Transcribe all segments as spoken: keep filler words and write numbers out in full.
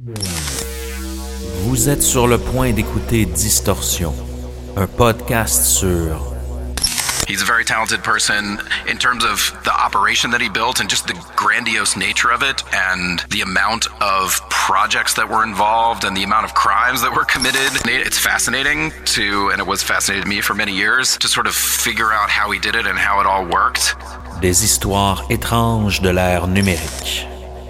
Vous êtes sur le point d'écouter Distorsion, un podcast sur... He's a very talented person in terms of the operation that he built and just the grandiose nature of it and the amount of projects that were involved and the amount of crimes that were committed. It's fascinating to, and it was fascinating to me for many years, to sort of figure out how he did it and how it all worked. Des histoires étranges de l'ère numérique.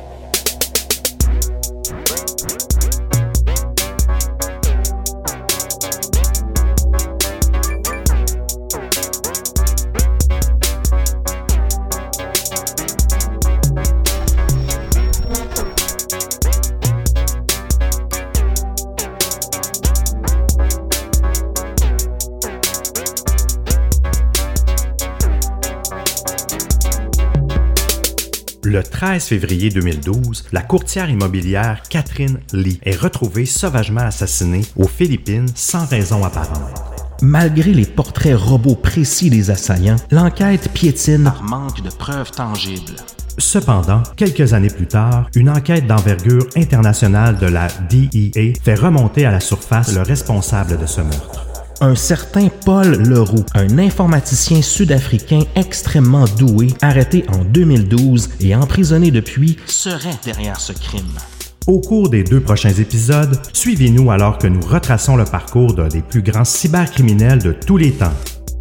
Le treize février deux mille douze, la courtière immobilière Catherine Lee est retrouvée sauvagement assassinée aux Philippines sans raison apparente. Malgré les portraits robots précis des assaillants, l'enquête piétine par manque de preuves tangibles. Cependant, quelques années plus tard, une enquête d'envergure internationale de la D E A fait remonter à la surface le responsable de ce meurtre. Un certain Paul Leroux, un informaticien sud-africain extrêmement doué, arrêté en deux mille douze et emprisonné depuis, serait derrière ce crime. Au cours des deux prochains épisodes, suivez-nous alors que nous retraçons le parcours d'un des plus grands cybercriminels de tous les temps.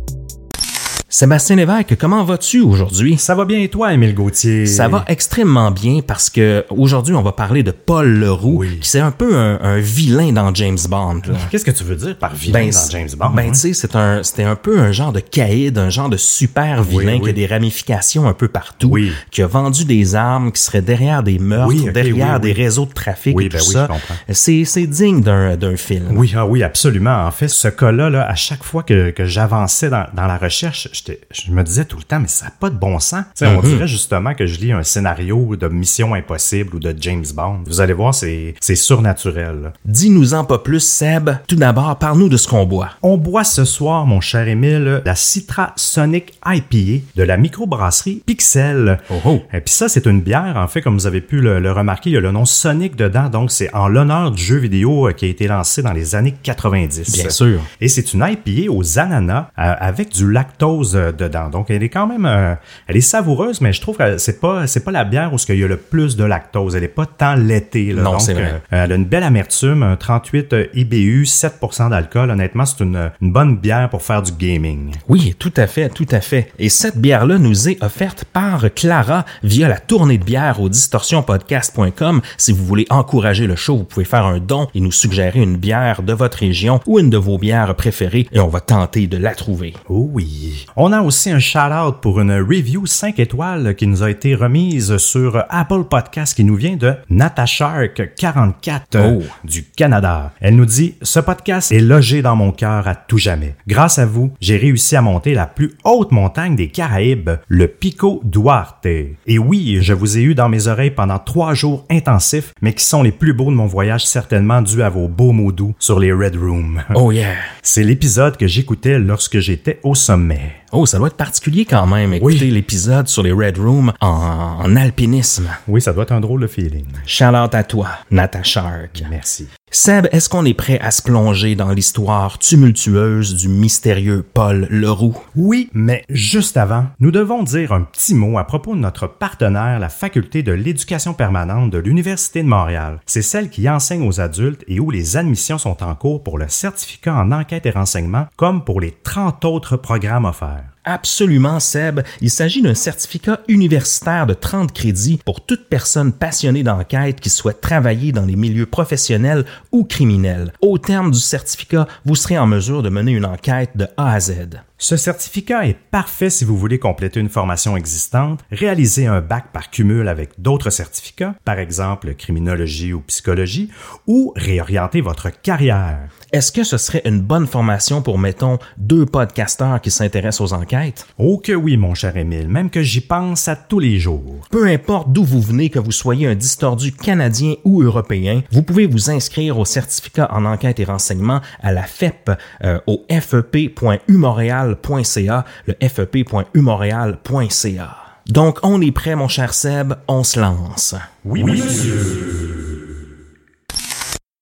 Sébastien Lévesque, comment vas-tu aujourd'hui? Ça va bien et toi, Émile Gauthier? Ça va extrêmement bien parce que aujourd'hui on va parler de Paul Leroux, oui. qui c'est un peu un, un vilain dans James Bond. Là. Qu'est-ce que tu veux dire par vilain ben, dans James Bond? Ben hein? tu sais, c'est un, c'était un peu un genre de caïd, un genre de super vilain oui, oui. qui a des ramifications un peu partout, oui. qui a vendu des armes, qui serait derrière des meurtres, oui, okay, derrière oui, oui. des réseaux de trafic oui, et tout ben oui, ça. C'est, c'est digne d'un, d'un film. Oui, ah oui, absolument. En fait, ce cas-là, là, à chaque fois que, que j'avançais dans, dans la recherche, je me disais tout le temps, mais ça n'a pas de bon sens. Mm-hmm. On dirait justement que je lis un scénario de Mission Impossible ou de James Bond. Vous allez voir, c'est, c'est surnaturel. Là. Dis-nous-en pas plus, Seb. Tout d'abord, parle-nous de ce qu'on boit. On boit ce soir, mon cher Émile, la Citra Sonic I P A de la microbrasserie Pixel. Oh oh. Et puis ça, c'est une bière, en fait, comme vous avez pu le, le remarquer, il y a le nom Sonic dedans, donc c'est en l'honneur du jeu vidéo qui a été lancé dans les années quatre-vingt-dix. Bien sûr. Et c'est une I P A aux ananas euh, avec du lactose euh, dedans. Donc, elle est quand même, euh, elle est savoureuse, mais je trouve que c'est pas, c'est pas la bière où il y a le plus de lactose. Elle est pas tant laitée. Là. Non, Donc, c'est vrai. Euh, elle a une belle amertume, un trente-huit I B U, sept pour cent d'alcool. Honnêtement, c'est une, une bonne bière pour faire du gaming. Oui, tout à fait, tout à fait. Et cette bière-là nous est offerte par Clara via la tournée de bière au distorsion podcast point com. Si vous voulez encourager le show, vous pouvez faire un don et nous suggérer une bière de votre région ou une de vos bières préférées et on va tenter de la trouver. Oh oui. On a aussi un shout-out pour une review cinq étoiles qui nous a été remise sur Apple Podcast qui nous vient de Natashark quarante-quatre oh. du Canada. Elle nous dit « Ce podcast est logé dans mon cœur à tout jamais. Grâce à vous, j'ai réussi à monter la plus haute montagne des Caraïbes, le Pico Duarte. Et oui, je vous ai eu dans mes oreilles pendant trois jours intensifs, mais qui sont les plus beaux de mon voyage certainement dû à vos beaux mots doux sur les Red Rooms. Oh yeah! C'est l'épisode que j'écoutais lorsque j'étais au sommet. Oh, ça doit être particulier quand même, écouter oui. l'épisode sur les Red Rooms en, en alpinisme. Oui, ça doit être un drôle de feeling. Shout-out à toi, Natashark. Merci. Seb, est-ce qu'on est prêt à se plonger dans l'histoire tumultueuse du mystérieux Paul Leroux? Oui, mais juste avant, nous devons dire un petit mot à propos de notre partenaire, la Faculté de l'éducation permanente de l'Université de Montréal. C'est celle qui enseigne aux adultes et où les admissions sont en cours pour le certificat en enquête et renseignement, comme pour les trente autres programmes offerts. Absolument, Seb. Il s'agit d'un certificat universitaire de trente crédits pour toute personne passionnée d'enquête qui souhaite travailler dans les milieux professionnels ou criminels. Au terme du certificat, vous serez en mesure de mener une enquête de A à Z. Ce certificat est parfait si vous voulez compléter une formation existante, réaliser un bac par cumul avec d'autres certificats, par exemple criminologie ou psychologie, ou réorienter votre carrière. Est-ce que ce serait une bonne formation pour, mettons, deux podcasteurs qui s'intéressent aux enquêtes? Oh que oui, mon cher Émile, même que j'y pense à tous les jours. Peu importe d'où vous venez, que vous soyez un distordu canadien ou européen, vous pouvez vous inscrire au certificat en enquête et renseignement à la F E P euh, au f e p point u montréal point c a, le f e p point u montréal point c a. Donc, on est prêt, mon cher Seb, on se lance. Oui, oui, monsieur.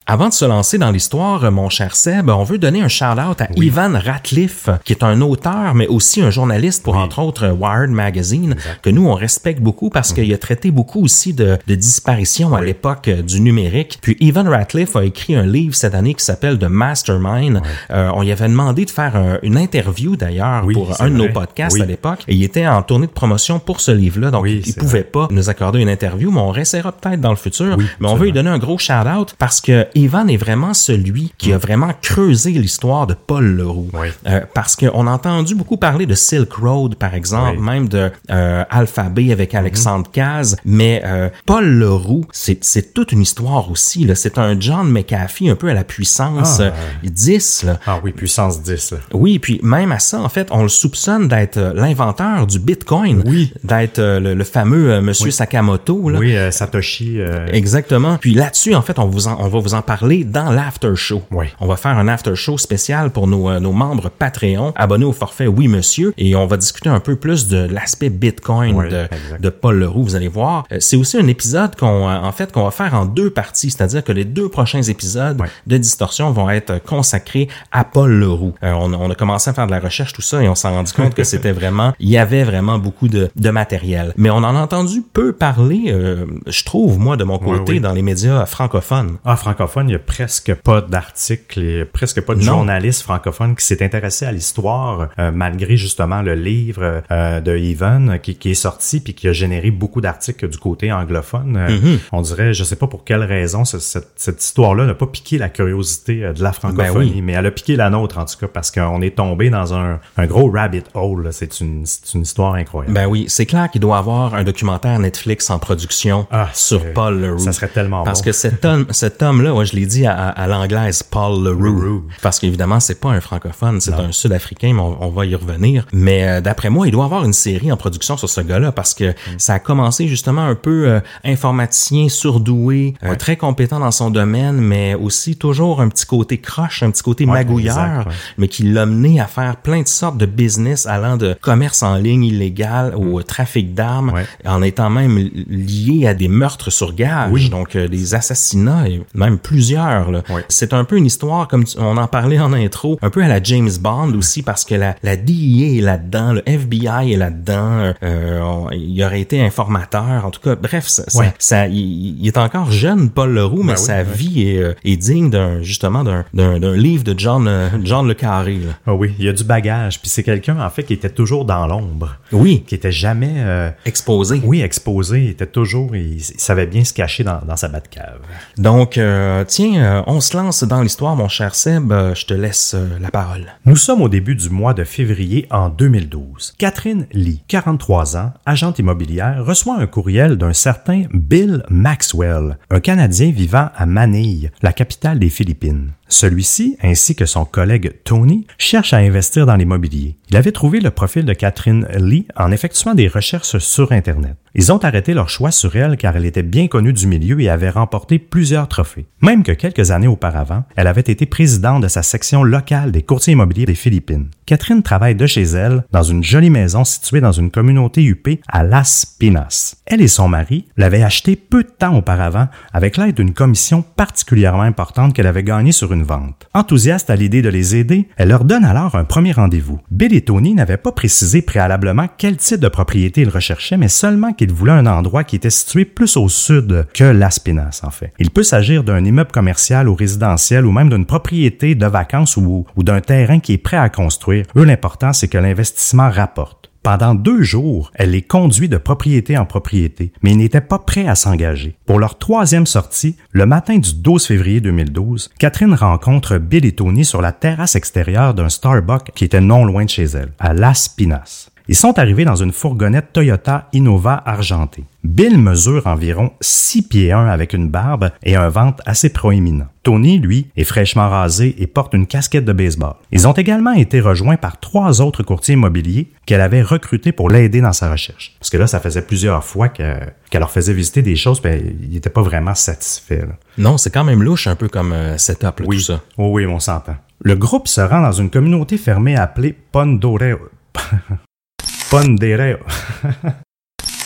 Avant de se lancer dans l'histoire, mon cher Seb, on veut donner un shout-out à oui. Ivan Ratliff, qui est un auteur, mais aussi un journaliste pour, oui. entre autres, Wired Magazine, exact. Que nous, on respecte beaucoup parce mmh. qu'il a traité beaucoup aussi de, de disparitions oui. à l'époque du numérique. Puis Ivan Ratliff a écrit un livre cette année qui s'appelle The Mastermind. Oui. Euh, on lui avait demandé de faire un, une interview, d'ailleurs, oui, pour un vrai. de nos podcasts oui. à l'époque. Et il était en tournée de promotion pour ce livre-là, donc oui, il pouvait vrai. pas nous accorder une interview, mais on réessayera peut-être dans le futur. Oui, mais on veut vrai. lui donner un gros shout-out parce que Ivan est vraiment celui qui mmh. a vraiment creusé l'histoire de Paul Leroux. Oui. Euh, parce qu'on a entendu beaucoup parler de Silk Road, par exemple, oui. même de euh, Alphabet avec Alexandre mmh. Caz, mais euh, Paul Leroux, c'est, c'est toute une histoire aussi. Là. C'est un John McAfee un peu à la puissance ah, euh, dix. Là. Ah oui, puissance dix. Là. Oui, puis même à ça, en fait, on le soupçonne d'être euh, l'inventeur du Bitcoin, oui. d'être euh, le, le fameux euh, Monsieur oui. Sakamoto. Là. Oui, euh, Satoshi. Euh... Exactement. Puis là-dessus, en fait, on, vous en, on va vous en parler dans l'after show. Oui. On va faire un after show spécial pour nos, euh, nos membres Patreon, abonnés au forfait Oui Monsieur, et on va discuter un peu plus de l'aspect Bitcoin oui, de, de Paul Leroux, vous allez voir. Euh, c'est aussi un épisode qu'on, euh, en fait, qu'on va faire en deux parties, c'est-à-dire que les deux prochains épisodes oui. de Distorsion vont être consacrés à Paul Leroux. Euh, on, on a commencé à faire de la recherche, tout ça, et on s'est rendu compte que c'était vraiment, il y avait vraiment beaucoup de, de matériel. Mais on en a entendu peu parler, euh, je trouve, moi, de mon côté, oui, oui. dans les médias francophones. Ah, francophones, il y a presque pas d'articles et presque pas de non. journalistes francophones qui s'est intéressé à l'histoire euh, malgré justement le livre euh, de Ivan qui, qui est sorti puis qui a généré beaucoup d'articles du côté anglophone. Euh, mm-hmm. On dirait, je sais pas pour quelle raison ce, cette, cette histoire-là n'a pas piqué la curiosité de la francophonie, ben oui. mais elle a piqué la nôtre en tout cas parce qu'on est tombé dans un, un gros rabbit hole. Là. C'est une, c'est une histoire incroyable. Ben oui, c'est clair qu'il doit y avoir un documentaire Netflix en production ah, sur Paul Leroux. Ça serait tellement parce bon. que cet homme, cet homme-là, ouais, je l'ai dit à, à, à l'anglaise, Paul Leroux. Leroux. Parce qu'évidemment, c'est pas un francophone, c'est non. un Sud-Africain, mais on, on va y revenir. Mais euh, d'après moi, il doit y avoir une série en production sur ce gars-là parce que mm. ça a commencé justement un peu euh, informaticien, surdoué, euh, ouais. très compétent dans son domaine, mais aussi toujours un petit côté croche, un petit côté ouais, magouilleur, exact, ouais. mais qui l'a mené à faire plein de sortes de business allant de commerce en ligne illégal au mm. trafic d'armes, ouais. en étant même lié à des meurtres sur gage, oui. donc euh, des assassinats et même plusieurs. Là. Ouais. C'est un peu une histoire, comme on en parlait en intro, un peu à la James Bond aussi, parce que la, la D E A est là-dedans, le F B I est là-dedans, euh, on, il aurait été informateur, en tout cas, bref, ça, ouais. ça, ça il, il est encore jeune, Paul Leroux, ben mais oui, sa ouais. vie est, est digne d'un, justement, d'un, d'un, d'un livre de John, John Le Carré. Là. Ah oui, il y a du bagage, puis c'est quelqu'un, en fait, qui était toujours dans l'ombre. Oui. Qui était jamais... Euh, exposé. Oui, exposé, il était toujours, il, il savait bien se cacher dans, dans sa Batcave. Donc, euh, tiens, euh, on se lance dans l'histoire, mon cher Seb, euh, je te laisse euh, la parole. Nous sommes au début du mois de février en deux mille douze. Catherine Lee, quarante-trois ans, agente immobilière, reçoit un courriel d'un certain Bill Maxwell, un Canadien vivant à Manille, la capitale des Philippines. Celui-ci, ainsi que son collègue Tony, cherchent à investir dans l'immobilier. Il avait trouvé le profil de Catherine Lee en effectuant des recherches sur Internet. Ils ont arrêté leur choix sur elle car elle était bien connue du milieu et avait remporté plusieurs trophées. Même que quelques années auparavant, elle avait été présidente de sa section locale des courtiers immobiliers des Philippines. Catherine travaille de chez elle dans une jolie maison située dans une communauté huppée à Las Pinas. Elle et son mari l'avaient achetée peu de temps auparavant avec l'aide d'une commission particulièrement importante qu'elle avait gagnée sur une vente. Enthousiaste à l'idée de les aider, elle leur donne alors un premier rendez-vous. Bill et Tony n'avaient pas précisé préalablement quel type de propriété ils recherchaient, mais seulement qu'ils voulaient un endroit qui était situé plus au sud que Las Pinas, en fait. Il peut s'agir d'un immeuble commercial ou résidentiel ou même d'une propriété de vacances ou, ou d'un terrain qui est prêt à construire. Eux, l'important, c'est que l'investissement rapporte. Pendant deux jours, elle les conduit de propriété en propriété, mais ils n'étaient pas prêts à s'engager. Pour leur troisième sortie, le matin du douze février deux mille douze, Catherine rencontre Bill et Tony sur la terrasse extérieure d'un Starbucks qui était non loin de chez elle, à Las Pinas. Ils sont arrivés dans une fourgonnette Toyota Innova argentée. Bill mesure environ six pieds un avec une barbe et un ventre assez proéminent. Tony, lui, est fraîchement rasé et porte une casquette de baseball. Ils ont également été rejoints par trois autres courtiers immobiliers qu'elle avait recrutés pour l'aider dans sa recherche. Parce que là, ça faisait plusieurs fois que, qu'elle leur faisait visiter des choses, puis ils n'étaient pas vraiment satisfaits. Là. Non, c'est quand même louche un peu comme euh, setup, là, oui. tout ça. Oh oui, on s'entend. Le groupe se rend dans une communauté fermée appelée Pondoreo. Pondereo.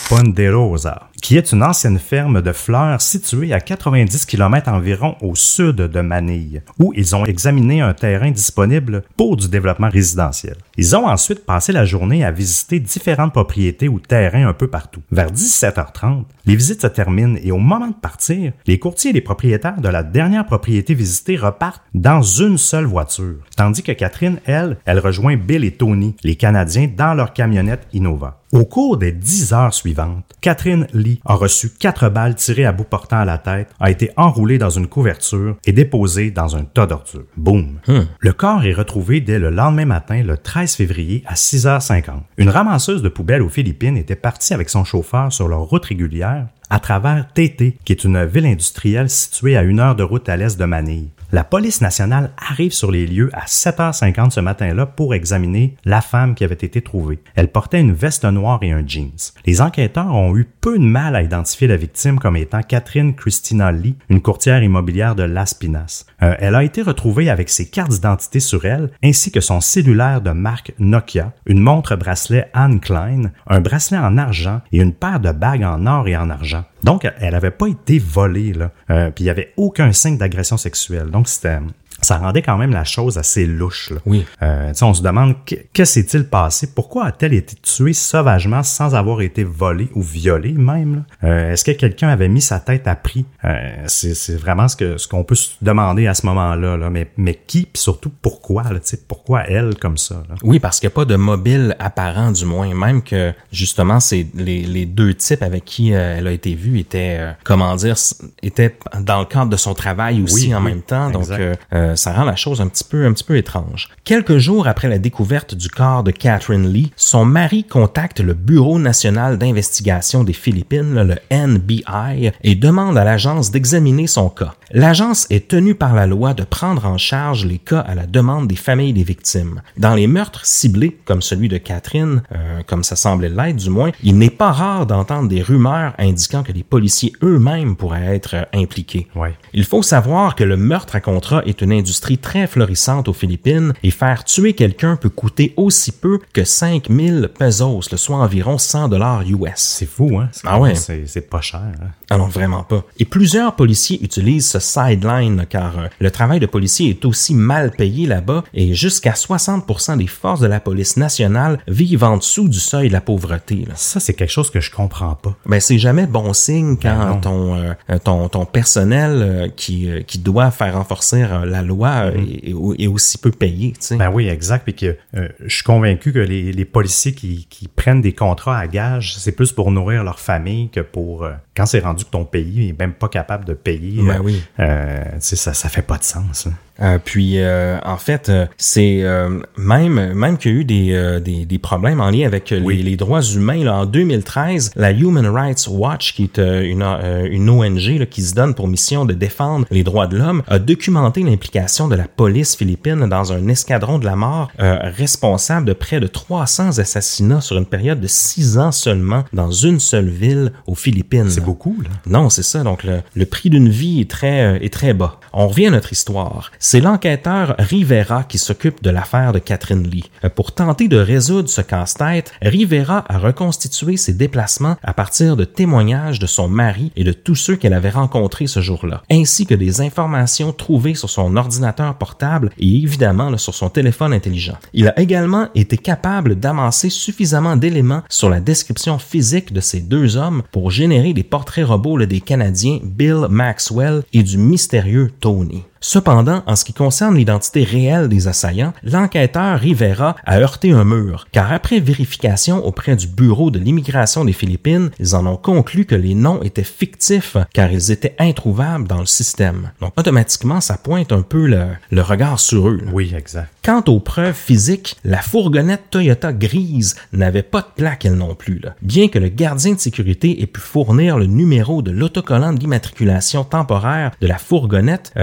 Ponderosa, qui est une ancienne ferme de fleurs située à quatre-vingt-dix kilomètres environ au sud de Manille, où ils ont examiné un terrain disponible pour du développement résidentiel. Ils ont ensuite passé la journée à visiter différentes propriétés ou terrains un peu partout. Vers dix-sept heures trente, les visites se terminent et au moment de partir, les courtiers et les propriétaires de la dernière propriété visitée repartent dans une seule voiture, tandis que Catherine, elle, elle rejoint Bill et Tony, les Canadiens, dans leur camionnette Innova. Au cours des dix heures suivantes, Catherine Lee a reçu quatre balles tirées à bout portant à la tête, a été enroulée dans une couverture et déposée dans un tas d'ordures. Boum! Hmm. Le corps est retrouvé dès le lendemain matin, le treize février, à six heures cinquante. Une ramasseuse de poubelles aux Philippines était partie avec son chauffeur sur leur route régulière à travers Tété, qui est une ville industrielle située à une heure de route à l'est de Manille. La police nationale arrive sur les lieux à sept heures cinquante ce matin-là pour examiner la femme qui avait été trouvée. Elle portait une veste noire et un jeans. Les enquêteurs ont eu peu de mal à identifier la victime comme étant Catherine Christina Lee, une courtière immobilière de Las Pinas. Euh, elle a été retrouvée avec ses cartes d'identité sur elle, ainsi que son cellulaire de marque Nokia, une montre bracelet Anne Klein, un bracelet en argent et une paire de bagues en or et en argent. Donc, elle n'avait pas été volée, là. Euh, puis il n'y avait aucun signe d'agression sexuelle. Donc, c'était... Ça rendait quand même la chose assez louche. Là. Oui. Euh, on se demande que, que s'est-il passé? Pourquoi a-t-elle été tuée sauvagement sans avoir été volée ou violée même? Là? Euh, est-ce que quelqu'un avait mis sa tête à prix? Euh, c'est, c'est vraiment ce que ce qu'on peut se demander à ce moment-là. Là. Mais, mais qui? Puis surtout pourquoi? Là, pourquoi elle comme ça? Là? Oui, parce qu'il n'y a pas de mobile apparent du moins. Même que justement, c'est les, les deux types avec qui euh, elle a été vue étaient, euh, comment dire, étaient dans le cadre de son travail aussi oui, en oui, même temps. Donc, exact. euh, euh, ça rend la chose un petit peu, un petit peu étrange. Quelques jours après la découverte du corps de Catherine Lee, son mari contacte le Bureau national d'investigation des Philippines, le N B I, et demande à l'agence d'examiner son cas. L'agence est tenue par la loi de prendre en charge les cas à la demande des familles des victimes. Dans les meurtres ciblés, comme celui de Catherine, euh, comme ça semblait l'être du moins, il n'est pas rare d'entendre des rumeurs indiquant que les policiers eux-mêmes pourraient être euh, impliqués. Ouais. Il faut savoir que le meurtre à contrat est une industrie très florissante aux Philippines et faire tuer quelqu'un peut coûter aussi peu que cinq mille pesos, soit environ cent dollars U S. C'est fou, hein? C'est, ah ouais. c'est, c'est pas cher. Hein? Ah non, vraiment pas. Et plusieurs policiers utilisent ce sideline car euh, le travail de policier est aussi mal payé là-bas et jusqu'à soixante pour cent des forces de la police nationale vivent en dessous du seuil de la pauvreté. Là. Ça, c'est quelque chose que je comprends pas. Ben, c'est jamais bon signe quand ben ton, euh, ton ton personnel euh, qui, euh, qui doit faire renforcer euh, la loi euh, mm-hmm. est, est aussi peu payé. Tu sais. Ben oui, exact. Puis que euh, je suis convaincu que les, les policiers qui, qui prennent des contrats à gage, c'est plus pour nourrir leur famille que pour... Euh, quand c'est rendu que ton pays est même pas capable de payer, ben euh, oui. euh, tu sais, ça, ça fait pas de sens. Hein. Euh, puis euh, en fait, euh, c'est euh, même même qu'il y a eu des euh, des, des problèmes en lien avec oui. les, les droits humains. Là, en deux mille treize, la Human Rights Watch, qui est euh, une euh, une O N G là, qui se donne pour mission de défendre les droits de l'homme, a documenté l'implication de la police philippine dans un escadron de la mort euh, responsable de près de trois cents assassinats sur une période de six ans seulement dans une seule ville aux Philippines. C'est beaucoup, là. Non, c'est ça. Donc le, le prix d'une vie est très euh, est très bas. On revient à notre histoire. C'est l'enquêteur Rivera qui s'occupe de l'affaire de Catherine Lee. Pour tenter de résoudre ce casse-tête, Rivera a reconstitué ses déplacements à partir de témoignages de son mari et de tous ceux qu'elle avait rencontrés ce jour-là, ainsi que des informations trouvées sur son ordinateur portable et évidemment là, sur son téléphone intelligent. Il a également été capable d'amasser suffisamment d'éléments sur la description physique de ces deux hommes pour générer des portraits robots là, des Canadiens Bill Maxwell et du mystérieux Tony. Cependant, en ce qui concerne l'identité réelle des assaillants, l'enquêteur Rivera a heurté un mur, car après vérification auprès du Bureau de l'immigration des Philippines, ils en ont conclu que les noms étaient fictifs, car ils étaient introuvables dans le système. Donc automatiquement, ça pointe un peu le, le regard sur eux. Là. Oui, exact. Quant aux preuves physiques, la fourgonnette Toyota grise n'avait pas de plaque elle non plus, là. Bien que le gardien de sécurité ait pu fournir le numéro de l'autocollant d'immatriculation temporaire de la fourgonnette euh, qui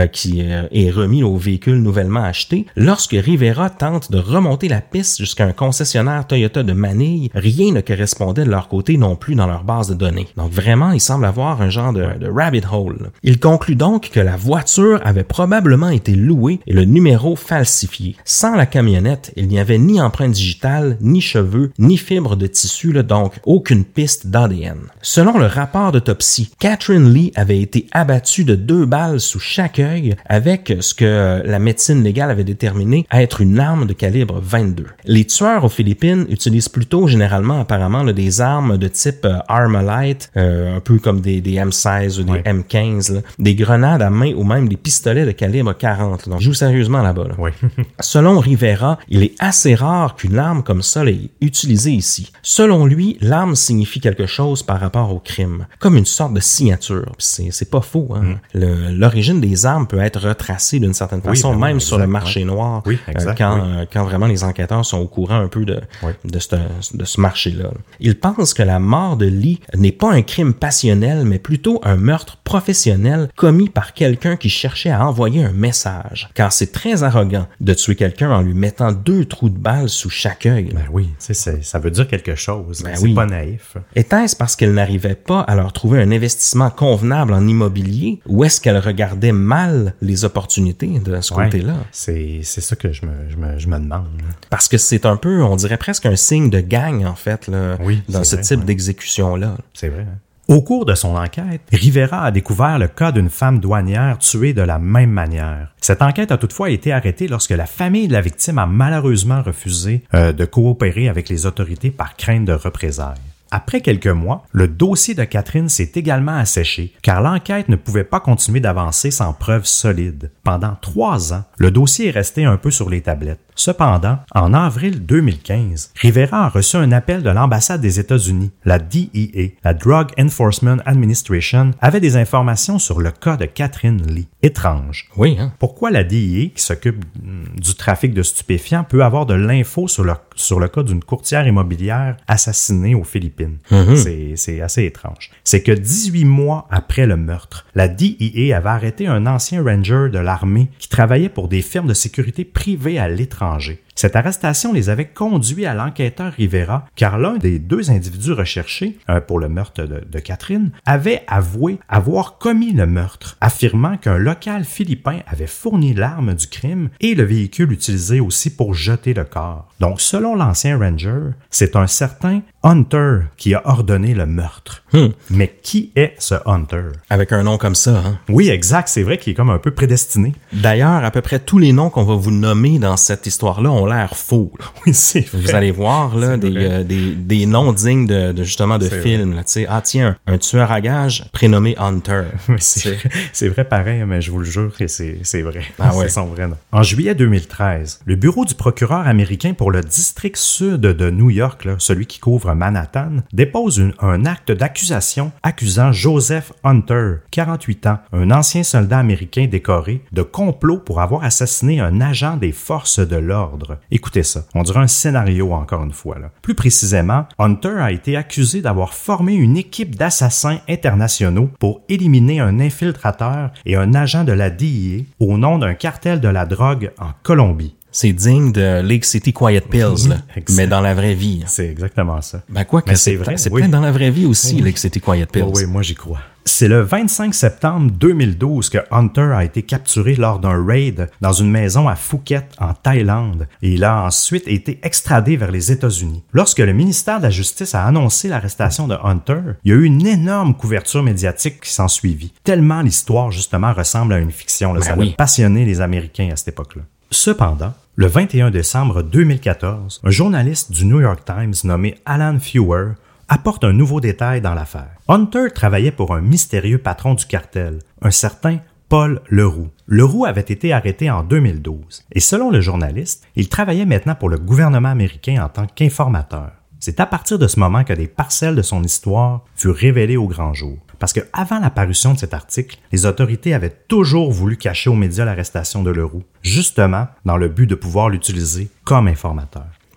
est, est remis au véhicule nouvellement acheté. Lorsque Rivera tente de remonter la piste jusqu'à un concessionnaire Toyota de Manille, rien ne correspondait de leur côté non plus dans leur base de données. Donc vraiment, il semble avoir un genre de, de rabbit hole. Il conclut donc que la voiture avait probablement été louée et le numéro falsifié. Sans la camionnette, il n'y avait ni empreinte digitale, ni cheveux, ni fibres de tissu, là, donc aucune piste d'A D N. Selon le rapport d'autopsie, Catherine Lee avait été abattue de deux balles sous chaque œil avec ce que la médecine légale avait déterminé à être une arme de calibre vingt-deux. Les tueurs aux Philippines utilisent plutôt généralement apparemment là, des armes de type euh, Armalite, euh, un peu comme des, des M seize ou des ouais. M quinze, là, des grenades à main ou même des pistolets de calibre quarante. Là. Donc, je joue sérieusement là-bas. Là. Oui. Selon Rivera, il est assez rare qu'une arme comme ça l'ait utilisée ici. Selon lui, l'arme signifie quelque chose par rapport au crime, comme une sorte de signature. C'est, c'est pas faux. Hein? Mm. Le, l'origine des armes peut être retracée d'une certaine façon, oui, ben, même exact, sur le marché ouais. noir, oui, exact, euh, quand, oui. euh, quand vraiment les enquêteurs sont au courant un peu de, oui. de, ce, de ce marché-là. Il pense que la mort de Lee n'est pas un crime passionnel, mais plutôt un meurtre professionnel commis par quelqu'un qui cherchait à envoyer un message. Car c'est très arrogant de tuer quelqu'un en lui mettant deux trous de balle sous chaque œil. Ben oui, c'est, c'est, ça veut dire quelque chose. Ben c'est oui. pas naïf. Était-ce parce qu'elle n'arrivait pas à leur trouver un investissement convenable en immobilier ou est-ce qu'elle regardait mal les opportunités de ce ouais, côté-là? C'est, c'est ça que je me, je me, je me demande. Parce que c'est un peu, on dirait presque un signe de gang, en fait, là, oui, dans ce vrai, type ouais. d'exécution-là. C'est vrai, hein? Au cours de son enquête, Rivera a découvert le cas d'une femme douanière tuée de la même manière. Cette enquête a toutefois été arrêtée lorsque la famille de la victime a malheureusement refusé euh, de coopérer avec les autorités par crainte de représailles. Après quelques mois, le dossier de Catherine s'est également asséché, car l'enquête ne pouvait pas continuer d'avancer sans preuves solides. Pendant trois ans, le dossier est resté un peu sur les tablettes. Cependant, en avril deux mille quinze, Rivera a reçu un appel de l'ambassade des États-Unis. La D E A, la Drug Enforcement Administration, avait des informations sur le cas de Catherine Lee. Étrange. Oui, hein? Pourquoi la D E A, qui s'occupe du trafic de stupéfiants, peut avoir de l'info sur le, sur le cas d'une courtière immobilière assassinée aux Philippines? Mm-hmm. C'est, c'est assez étrange. C'est que dix-huit mois après le meurtre, la D E A avait arrêté un ancien ranger de l'armée qui travaillait pour des firmes de sécurité privées à l'étranger. Cette arrestation les avait conduits à l'enquêteur Rivera, car l'un des deux individus recherchés euh, pour le meurtre de, de Catherine avait avoué avoir commis le meurtre, affirmant qu'un local philippin avait fourni l'arme du crime et le véhicule utilisé aussi pour jeter le corps. Donc, selon l'ancien ranger, c'est un certain Hunter qui a ordonné le meurtre. Hmm. Mais qui est ce Hunter? Avec un nom comme ça, hein? Oui, exact. C'est vrai qu'il est comme un peu prédestiné. D'ailleurs, à peu près tous les noms qu'on va vous nommer dans cette histoire-là ont l'air faux. Là. Oui, c'est vrai. Vous allez voir là des, euh, des des noms dignes de, de justement de c'est films. Là, tu sais, ah tiens, un, un tueur à gages prénommé Hunter. Oui, c'est vrai, c'est vrai pareil, mais je vous le jure que c'est c'est vrai. Ah ouais. C'est son vrai nom. En juillet deux mille treize, le bureau du procureur américain pour le district sud de New York, là, celui qui couvre Manhattan, dépose une, un acte d'accusation accusant Joseph Hunter, quarante-huit ans, un ancien soldat américain décoré, de complot pour avoir assassiné un agent des forces de l'ordre. Écoutez ça, on dirait un scénario encore une fois. Là. Plus précisément, Hunter a été accusé d'avoir formé une équipe d'assassins internationaux pour éliminer un infiltrateur et un agent de la D E A au nom d'un cartel de la drogue en Colombie. C'est digne de Lake City Quiet Pills, là, mais dans la vraie vie. C'est exactement ça. Ben quoi que mais c'est, c'est vrai, c'est oui. Plein dans la vraie vie aussi, oui. Lake City Quiet Pills. Oh oui, moi j'y crois. C'est le vingt-cinq septembre deux mille douze que Hunter a été capturé lors d'un raid dans une maison à Phuket, en Thaïlande, et il a ensuite été extradé vers les États-Unis. Lorsque le ministère de la Justice a annoncé l'arrestation de Hunter, il y a eu une énorme couverture médiatique qui s'en suivit, tellement l'histoire justement ressemble à une fiction. Là. Ben ça oui. a passionné les Américains à cette époque-là. Cependant, le vingt et un décembre deux mille quatorze, un journaliste du New York Times nommé Alan Feuer apporte un nouveau détail dans l'affaire. Hunter travaillait pour un mystérieux patron du cartel, un certain Paul Leroux. Leroux avait été arrêté en deux mille douze et selon le journaliste, il travaillait maintenant pour le gouvernement américain en tant qu'informateur. C'est à partir de ce moment que des parcelles de son histoire furent révélées au grand jour. Parce que avant la parution de cet article, les autorités avaient toujours voulu cacher aux médias l'arrestation de Leroux, justement dans le but de pouvoir l'utiliser comme informateur.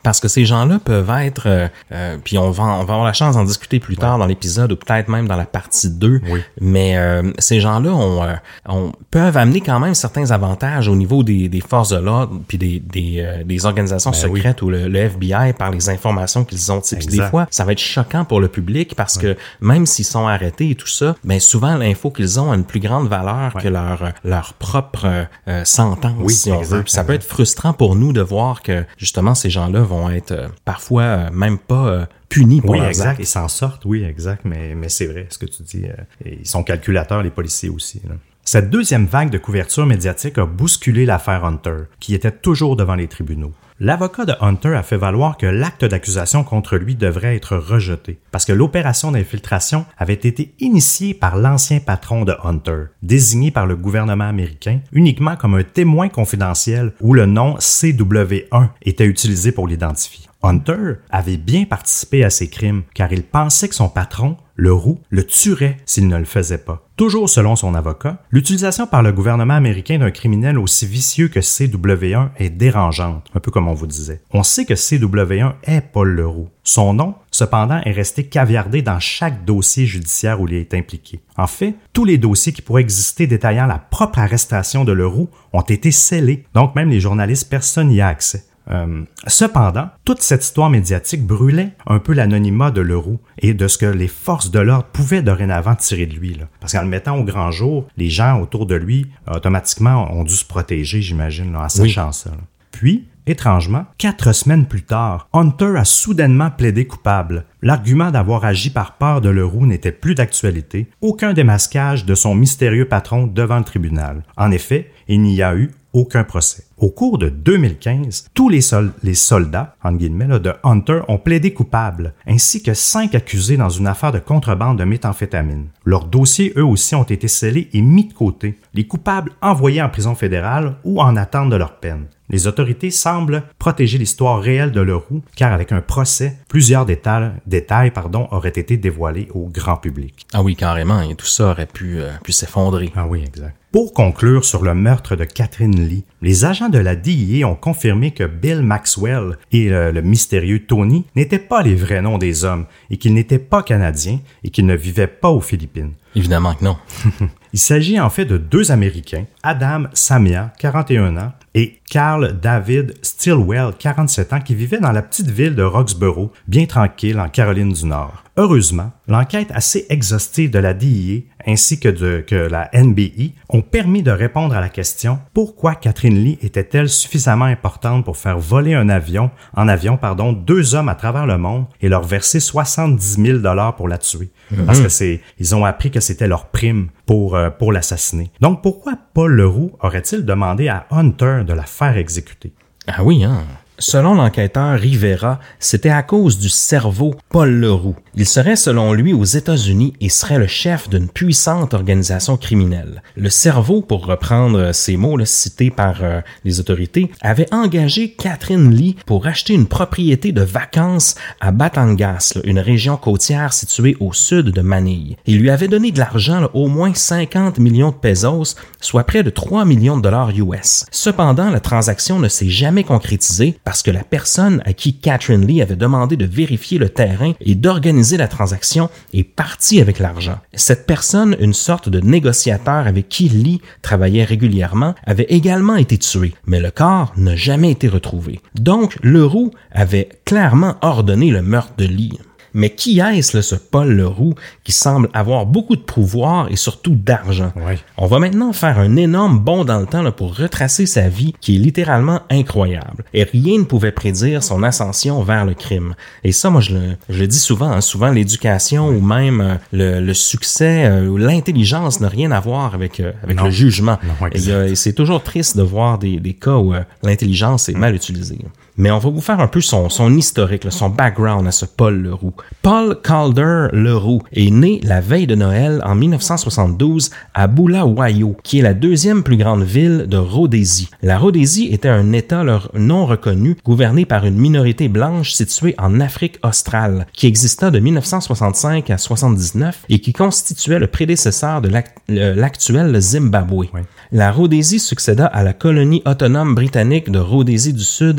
Parce que ces gens-là peuvent être, euh, euh, puis on va, on va avoir la chance d'en discuter plus tard ouais. dans l'épisode ou peut-être même dans la partie deux, oui. mais euh, ces gens-là ont, euh, ont, peuvent amener quand même certains avantages au niveau des, des forces de l'ordre puis des, des, euh, des organisations ben secrètes oui. ou le, le F B I par les informations qu'ils ont. Puis des fois, ça va être choquant pour le public parce ouais. que même s'ils sont arrêtés et tout ça, ben souvent l'info qu'ils ont a une plus grande valeur ouais. que leur, leur propre euh, sentence, oui, si on exact, veut. Puis ça exact. peut être frustrant pour nous de voir que justement ces gens-là vont être euh, parfois euh, même pas euh, punis pour oui, leurs exact. actes. Ils s'en sortent, oui, exact. Mais, mais c'est vrai, ce que tu dis. Euh, ils sont calculateurs, les policiers aussi. Là. Cette deuxième vague de couverture médiatique a bousculé l'affaire Hunter, qui était toujours devant les tribunaux. L'avocat de Hunter a fait valoir que l'acte d'accusation contre lui devrait être rejeté, parce que l'opération d'infiltration avait été initiée par l'ancien patron de Hunter, désigné par le gouvernement américain uniquement comme un témoin confidentiel où le nom C W un était utilisé pour l'identifier. Hunter avait bien participé à ces crimes car il pensait que son patron, le roux, le tuerait s'il ne le faisait pas. Toujours selon son avocat, l'utilisation par le gouvernement américain d'un criminel aussi vicieux que C W un est dérangeante, un peu comme on vous disait. On sait que C W un est Paul Leroux. Son nom, cependant, est resté caviardé dans chaque dossier judiciaire où il est impliqué. En fait, tous les dossiers qui pourraient exister détaillant la propre arrestation de Leroux ont été scellés, donc même les journalistes, personne n'y a accès. Euh, cependant, toute cette histoire médiatique brûlait un peu l'anonymat de Leroux et de ce que les forces de l'ordre pouvaient dorénavant tirer de lui. Là. Parce qu'en le mettant au grand jour, les gens autour de lui, automatiquement, ont dû se protéger, j'imagine, là, en sachant oui. ça. Là. Puis, étrangement, quatre semaines plus tard, Hunter a soudainement plaidé coupable. L'argument d'avoir agi par peur de Leroux n'était plus d'actualité. Aucun démasquage de son mystérieux patron devant le tribunal. En effet, il n'y a eu aucun procès. Au cours de deux mille quinze, tous les, sol- les soldats, entre guillemets, là, de Hunter ont plaidé coupable, ainsi que cinq accusés dans une affaire de contrebande de méthamphétamine. Leurs dossiers, eux aussi, ont été scellés et mis de côté. Les coupables envoyés en prison fédérale ou en attente de leur peine. Les autorités semblent protéger l'histoire réelle de Leroux, car avec un procès, plusieurs détails, détails pardon, auraient été dévoilés au grand public. Ah oui, carrément, et tout ça aurait pu, euh, pu s'effondrer. Ah oui, exact. Pour conclure sur le meurtre de Catherine Lee, les agents de la D E A ont confirmé que Bill Maxwell et le, le mystérieux Tony n'étaient pas les vrais noms des hommes et qu'ils n'étaient pas canadiens et qu'ils ne vivaient pas aux Philippines. Évidemment que non. Il s'agit en fait de deux Américains, Adam Samia, quarante et un ans, et Carl David Stilwell, quarante-sept ans, qui vivaient dans la petite ville de Roxborough, bien tranquille en Caroline du Nord. Heureusement, l'enquête assez exhaustive de la D E A ainsi que, de, que la N B I ont permis de répondre à la question « Pourquoi Catherine Lee était-elle suffisamment importante pour faire voler un avion, en avion pardon, deux hommes à travers le monde et leur verser soixante-dix mille dollars pour la tuer? Mm-hmm. » Parce que c'est, ils ont appris que c'était leur prime pour, euh, pour l'assassiner. Donc pourquoi Paul Leroux aurait-il demandé à Hunter de la faire exécuter? Ah oui, hein? Selon l'enquêteur Rivera, c'était à cause du cerveau Paul Leroux. Il serait selon lui aux États-Unis et serait le chef d'une puissante organisation criminelle. Le cerveau, pour reprendre ces mots là, cités par euh, les autorités, avait engagé Catherine Lee pour acheter une propriété de vacances à Batangas, là, une région côtière située au sud de Manille. Il lui avait donné de l'argent, là, au moins cinquante millions de pesos, soit près de trois millions de dollars U S. Cependant, la transaction ne s'est jamais concrétisée parce que la personne à qui Catherine Lee avait demandé de vérifier le terrain et d'organiser la transaction est partie avec l'argent. Cette personne, une sorte de négociateur avec qui Lee travaillait régulièrement, avait également été tué, mais le corps n'a jamais été retrouvé. Donc, Leroux avait clairement ordonné le meurtre de Lee. Mais qui est-ce, là, ce Paul Leroux, qui semble avoir beaucoup de pouvoir et surtout d'argent? Oui. On va maintenant faire un énorme bond dans le temps là, pour retracer sa vie, qui est littéralement incroyable. Et rien ne pouvait prédire son ascension vers le crime. Et ça, moi, je le, je le dis souvent, hein, souvent l'éducation ou même euh, le, le succès euh, ou l'intelligence n'a rien à voir avec, euh, avec le jugement. Non, et, euh, et c'est toujours triste de voir des, des cas où euh, l'intelligence est mal utilisée. Mais on va vous faire un peu son, son historique, là, son background à ce Paul Leroux. Paul Calder Leroux est né la veille de Noël en dix-neuf cent soixante-douze à Bulawayo, qui est la deuxième plus grande ville de Rhodésie. La Rhodésie était un État non reconnu, gouverné par une minorité blanche située en Afrique australe, qui exista de dix-neuf cent soixante-cinq à soixante-dix-neuf et qui constituait le prédécesseur de l'actuel Zimbabwe. Oui. La Rhodésie succéda à la colonie autonome britannique de Rhodésie du Sud établie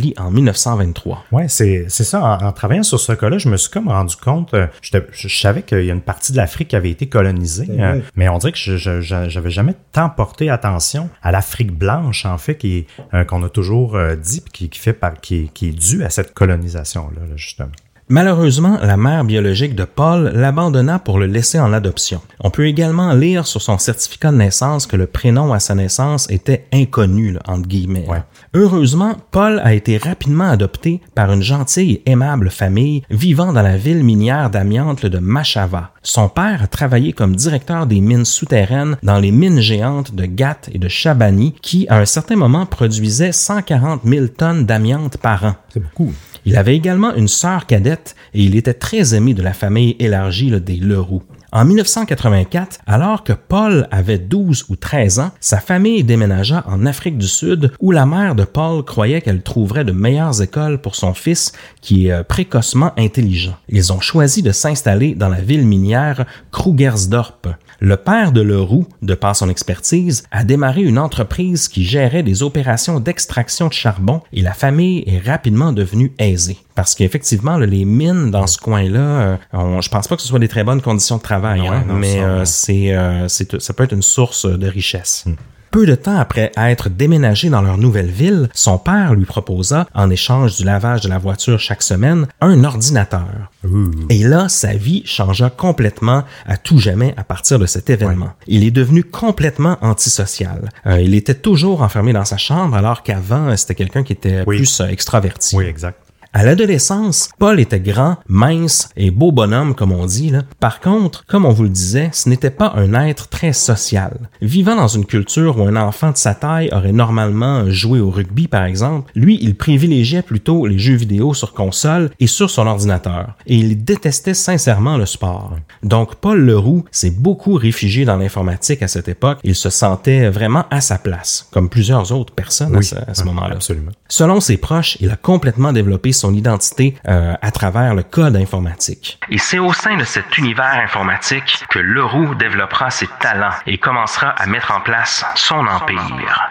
Italie en dix-neuf cent vingt-trois. Ouais, c'est c'est ça. En, en travaillant sur ce cas-là, je me suis comme rendu compte, euh, je, je savais qu'il y a une partie de l'Afrique qui avait été colonisée, euh, oui. mais on dirait que je, je, je j'avais jamais tant porté attention à l'Afrique blanche, en fait, qui est, euh, qu'on a toujours euh, dit, qui, qui fait par, qui, qui est due à cette colonisation-là, là, justement. Malheureusement, la mère biologique de Paul l'abandonna pour le laisser en adoption. On peut également lire sur son certificat de naissance que le prénom à sa naissance était inconnu, là, entre guillemets. Ouais. Heureusement, Paul a été rapidement adopté par une gentille et aimable famille vivant dans la ville minière d'amiante de Machava. Son père a travaillé comme directeur des mines souterraines dans les mines géantes de Gat et de Chabani qui, à un certain moment, produisaient cent quarante mille tonnes d'amiante par an. C'est beaucoup. Il avait également une sœur cadette et il était très aimé de la famille élargie là, des Leroux. En dix-neuf cent quatre-vingt-quatre, alors que Paul avait douze ou treize ans, sa famille déménagea en Afrique du Sud où la mère de Paul croyait qu'elle trouverait de meilleures écoles pour son fils qui est euh, précocement intelligent. Ils ont choisi de s'installer dans la ville minière Krugersdorp. Le père de Leroux, de par son expertise, a démarré une entreprise qui gérait des opérations d'extraction de charbon et la famille est rapidement devenue aisée. Parce qu'effectivement, là, les mines dans ce coin-là, euh, on, je pense pas que ce soit des très bonnes conditions de travail, non, hein, non, mais ça, euh, c'est, euh, c'est, ça peut être une source de richesse. Hmm. Peu de temps après être déménagé dans leur nouvelle ville, son père lui proposa, en échange du lavage de la voiture chaque semaine, un ordinateur. Ouh. Et là, sa vie changea complètement à tout jamais à partir de cet événement. Ouais. Il est devenu complètement antisocial. Euh, il était toujours enfermé dans sa chambre, alors qu'avant, c'était quelqu'un qui était oui. plus euh, extraverti. Oui, exact. À l'adolescence, Paul était grand, mince et beau bonhomme, comme on dit, là. Par contre, comme on vous le disait, ce n'était pas un être très social. Vivant dans une culture où un enfant de sa taille aurait normalement joué au rugby, par exemple, lui, il privilégiait plutôt les jeux vidéo sur console et sur son ordinateur. Et il détestait sincèrement le sport. Donc, Paul Leroux s'est beaucoup réfugié dans l'informatique à cette époque. Il se sentait vraiment à sa place, comme plusieurs autres personnes oui, à ce, à ce moment-là. Absolument. Selon ses proches, il a complètement développé son identité euh, à travers le code informatique. Et c'est au sein de cet univers informatique que Leroux développera ses talents et commencera à mettre en place son empire.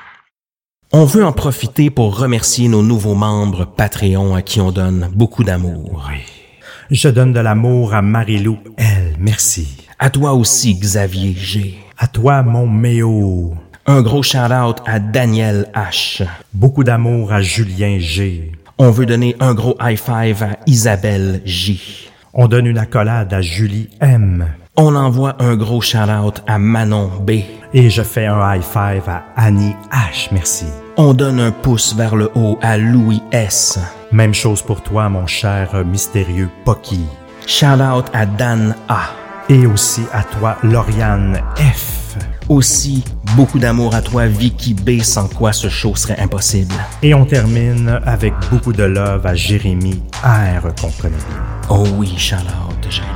On veut en profiter pour remercier nos nouveaux membres Patreon à qui on donne beaucoup d'amour. Oui. Je donne de l'amour à Marie-Lou L. Merci. À toi aussi, Xavier G. À toi, mon Méo. Un gros shout-out à Daniel H. Beaucoup d'amour à Julien G. On veut donner un gros high five à Isabelle J. On donne une accolade à Julie M. On envoie un gros shout-out à Manon B. Et je fais un high five à Annie H. Merci. On donne un pouce vers le haut à Louis S. Même chose pour toi, mon cher mystérieux Pocky. Shout-out à Dan A. Et aussi à toi, Lauriane F. Aussi, beaucoup d'amour à toi, Vicky B, sans quoi ce show serait impossible. Et on termine avec beaucoup de love à Jérémy R, qu'on connaît bien. Oh oui, shout-out, Jérémy.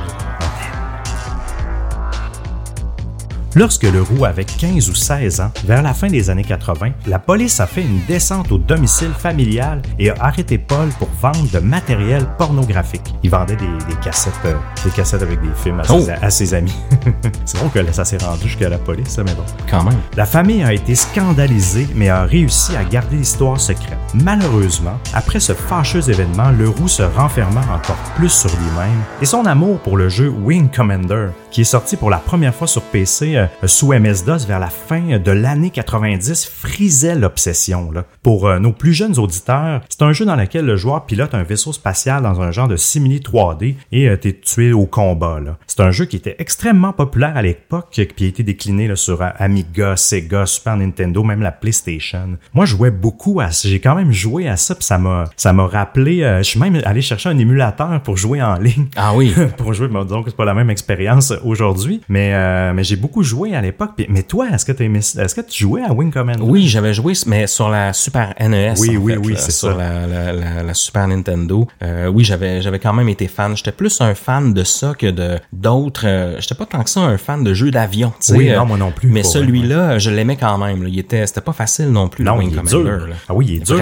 Lorsque Leroux avait quinze ou seize ans, vers la fin des années quatre-vingt, la police a fait une descente au domicile familial et a arrêté Paul pour vente de matériel pornographique. Il vendait des, des cassettes euh, des cassettes avec des films à, oh. ses, à ses amis. C'est drôle que ça s'est rendu jusqu'à la police, ça, mais bon. Quand même. La famille a été scandalisée, mais a réussi à garder l'histoire secrète. Malheureusement, après ce fâcheux événement, Leroux se renferma encore plus sur lui-même et son amour pour le jeu Wing Commander, qui est sorti pour la première fois sur P C euh, sous M S-DOS vers la fin de l'année quatre-vingt-dix, frisait l'obsession. Là. Pour euh, nos plus jeunes auditeurs, c'est un jeu dans lequel le joueur pilote un vaisseau spatial dans un genre de simili trois D et euh, t'es tué au combat. Là. C'est un jeu qui était extrêmement populaire à l'époque, qui a été décliné là, sur Amiga, Sega, Super Nintendo, même la PlayStation. Moi, je jouais beaucoup à ça. J'ai quand même joué à ça, puis ça m'a, ça m'a rappelé... Euh, je suis même allé chercher un émulateur pour jouer en ligne. Ah oui? pour jouer, bon, disons que c'est pas la même expérience aujourd'hui, mais, euh, mais j'ai beaucoup joué à l'époque. Mais toi, est-ce que, t'as aimé, est-ce que tu jouais à Wing Commander? Oui, j'avais joué, mais sur la Super N E S. Oui, en oui, fait, oui, là, c'est sur ça. La, la, la, la Super Nintendo. Euh, oui, j'avais, j'avais quand même été fan. J'étais plus un fan de ça que de d'autres. Euh, j'étais pas tant que ça un fan de jeux d'avion. Oui, euh, non, moi non plus. Mais celui-là, ouais. je l'aimais quand même. Là. Il était, c'était pas facile non plus. Non, le Wing il est Commander. dur. Là. Ah oui, il est dur.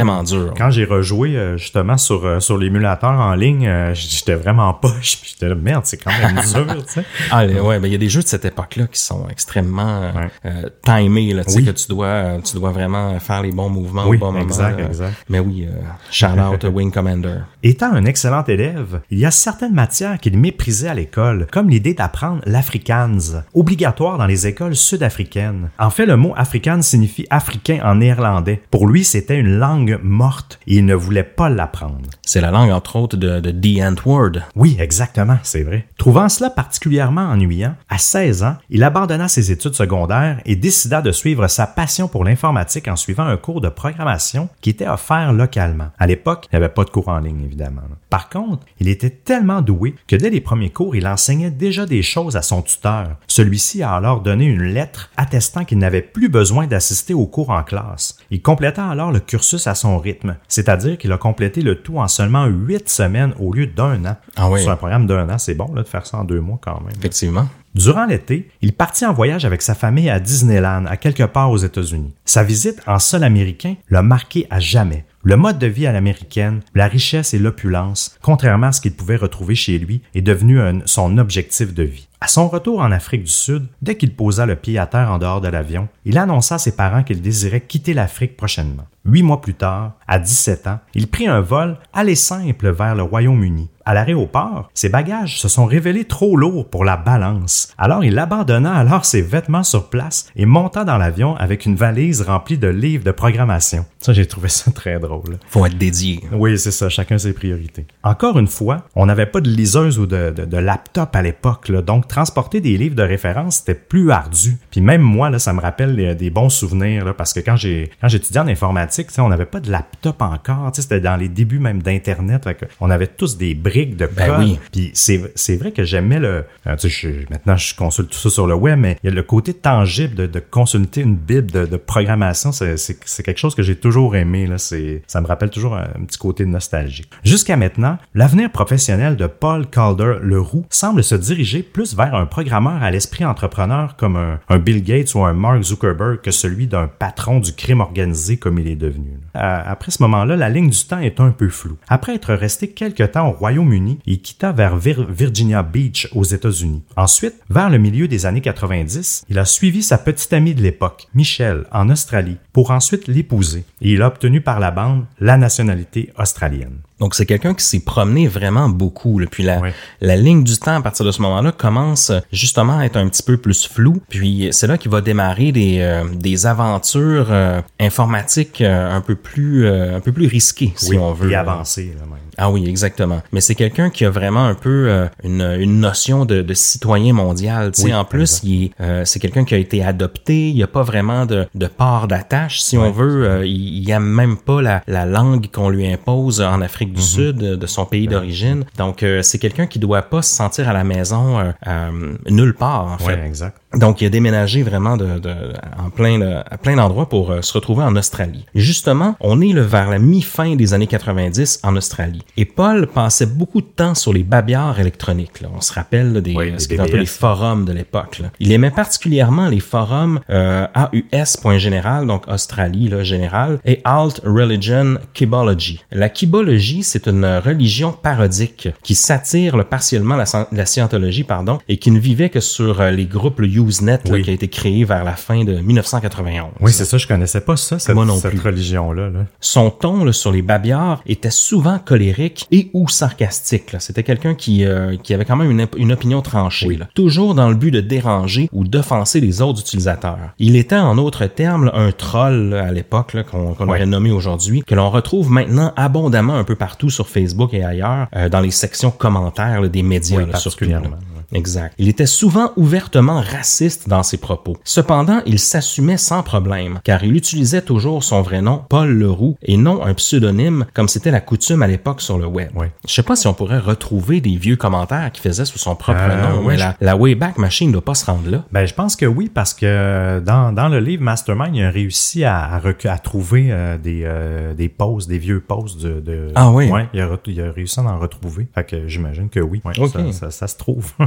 vraiment dur. Quand j'ai rejoué euh, justement sur euh, sur l'émulateur en ligne, euh, j'étais vraiment poche. Puis j'étais là, merde, c'est quand même dur, tu sais. Ah, les, ouais, ben il y a des jeux de cette époque-là qui sont extrêmement euh, Ouais. euh, timés, là, tu sais, Oui. que tu dois, tu dois vraiment faire les bons mouvements Oui, au bon moment. exact, là. exact. Mais oui, euh, shout out to Wing Commander. Étant un excellent élève, il y a certaines matières qu'il méprisait à l'école, comme l'idée d'apprendre l'afrikaans, obligatoire dans les écoles sud-africaines. En fait, le mot afrikaans signifie africain en néerlandais. Pour lui, c'était une langue morte et il ne voulait pas l'apprendre. C'est la langue, entre autres, de, de The Ant-Word. Oui, exactement, c'est vrai. Trouvant cela particulièrement ennuyant, à seize ans, il abandonna ses études secondaires et décida de suivre sa passion pour l'informatique en suivant un cours de programmation qui était offert localement. À l'époque, il n'y avait pas de cours en ligne, évidemment. Par contre, il était tellement doué que dès les premiers cours, il enseignait déjà des choses à son tuteur. Celui-ci a alors donné une lettre attestant qu'il n'avait plus besoin d'assister aux cours en classe. Il compléta alors le cursus à son rythme, c'est-à-dire qu'il a complété le tout en seulement huit semaines au lieu d'un an. Ah oui. Sur un programme d'un an, c'est bon là, de faire ça en deux mois quand même. Effectivement. Durant l'été, il partit en voyage avec sa famille à Disneyland, à quelque part aux États-Unis. Sa visite en sol américain l'a marqué à jamais. Le mode de vie à l'américaine, la richesse et l'opulence, contrairement à ce qu'il pouvait retrouver chez lui, est devenu un, son objectif de vie. À son retour en Afrique du Sud, dès qu'il posa le pied à terre en dehors de l'avion, il annonça à ses parents qu'il désirait quitter l'Afrique prochainement. Huit mois plus tard, à dix-sept ans, il prit un vol aller simple vers le Royaume-Uni. À l'aéroport, ses bagages se sont révélés trop lourds pour la balance. Alors il abandonna alors ses vêtements sur place et monta dans l'avion avec une valise remplie de livres de programmation. Ça, j'ai trouvé ça très drôle. Faut être dédié. Oui, c'est ça, chacun ses priorités. Encore une fois, on n'avait pas de liseuse ou de, de, de laptop à l'époque, là, donc transporter des livres de référence, c'était plus ardu. Puis même moi, là, ça me rappelle des, des bons souvenirs, là, parce que quand j'ai quand j'étudiais en informatique, on n'avait pas de laptop encore, c'était dans les débuts même d'Internet, fait on avait tous des briques de code. Ben oui. Puis c'est, c'est vrai que j'aimais le... Euh, tu sais, je, maintenant, je consulte tout ça sur le web, mais il y a le côté tangible de, de consulter une bible de, de programmation, c'est, c'est, c'est quelque chose que j'ai toujours aimé. Là, c'est, ça me rappelle toujours un, un petit côté nostalgique. Jusqu'à maintenant, l'avenir professionnel de Paul Calder-Leroux semble se diriger plus vers un programmeur à l'esprit entrepreneur comme un, un Bill Gates ou un Mark Zuckerberg que celui d'un patron du crime organisé comme il est devenu. Euh, après ce moment-là, la ligne du temps est un peu floue. Après être resté quelque temps au Royaume-Uni, il quitta vers Vir- Virginia Beach aux États-Unis. Ensuite, vers le milieu des années quatre-vingt-dix, il a suivi sa petite amie de l'époque, Michelle, en Australie, pour ensuite l'épouser. Et il a obtenu par la bande la nationalité australienne. Donc, c'est quelqu'un qui s'est promené vraiment beaucoup. Là. Puis la, Oui. la ligne du temps, à partir de ce moment-là, commence justement à être un petit peu plus floue. Puis c'est là qu'il va démarrer des, euh, des aventures euh, informatiques euh, un peu plus euh, un peu plus risquées, si Oui, on veut. et avancé, là, même. Ah oui, exactement. Mais c'est quelqu'un qui a vraiment un peu euh, une, une notion de, de citoyen mondial. Tu sais, Oui, en plus, exact. il est, euh, c'est quelqu'un qui a été adopté. Il n'y a pas vraiment de, de part d'attache, si Ouais, on veut. Euh, il, il aime même pas la, la langue qu'on lui impose en Afrique du Mm-hmm. Sud, de son pays d'origine. Donc, euh, c'est quelqu'un qui doit pas se sentir à la maison euh, euh, nulle part, en fait. Oui, exact. Donc, il a déménagé vraiment de, de, en plein, de, à plein d'endroits pour euh, se retrouver en Australie. Et justement, on est là, vers la mi-fin des années quatre-vingt-dix en Australie. Et Paul passait beaucoup de temps sur les babillards électroniques. Là. On se rappelle là, des, Oui, euh, les ce qu'on appelle B B S. les forums de l'époque. Là. Il aimait particulièrement les forums euh, A U S point général, donc Australie là, général, et Alt Religion Kibology. La kibologie, c'est une religion parodique qui satire là, partiellement la, la scientologie, pardon, et qui ne vivait que sur euh, les groupes le Usenet là, Oui. qui a été créé vers la fin de dix-neuf cent quatre-vingt-onze. Oui, c'est ça, je connaissais pas ça, cette, Moi non cette plus. religion-là. Là. Son ton là, sur les babillards était souvent colérique et ou sarcastique. Là. C'était quelqu'un qui, euh, qui avait quand même une, une opinion tranchée. Oui. Là. Toujours dans le but de déranger ou d'offenser les autres utilisateurs. Il était en autres termes là, un troll là, à l'époque là, qu'on, qu'on Ouais. aurait nommé aujourd'hui, que l'on retrouve maintenant abondamment un peu partout sur Facebook et ailleurs, euh, dans les sections commentaires là, des médias. Oui, là, surtout, là. particulièrement. Exact. Il était souvent ouvertement raciste dans ses propos. Cependant, il s'assumait sans problème, car il utilisait toujours son vrai nom, Paul Leroux, et non un pseudonyme, comme c'était la coutume à l'époque sur le web. Oui. Je sais pas si on pourrait retrouver des vieux commentaires qu'il faisait sous son propre Euh, nom, oui, mais je- la, la Wayback Machine ne doit pas se rendre là. Ben, je pense que oui, parce que dans, dans le livre Mastermind, il a réussi à, à, rec- à trouver euh, des, euh, des posts, des vieux posts de, de... Ah oui? Ouais, il a, re- il a réussi à en retrouver. Fait que j'imagine que oui. Ouais, Ok. ça, ça, ça se trouve.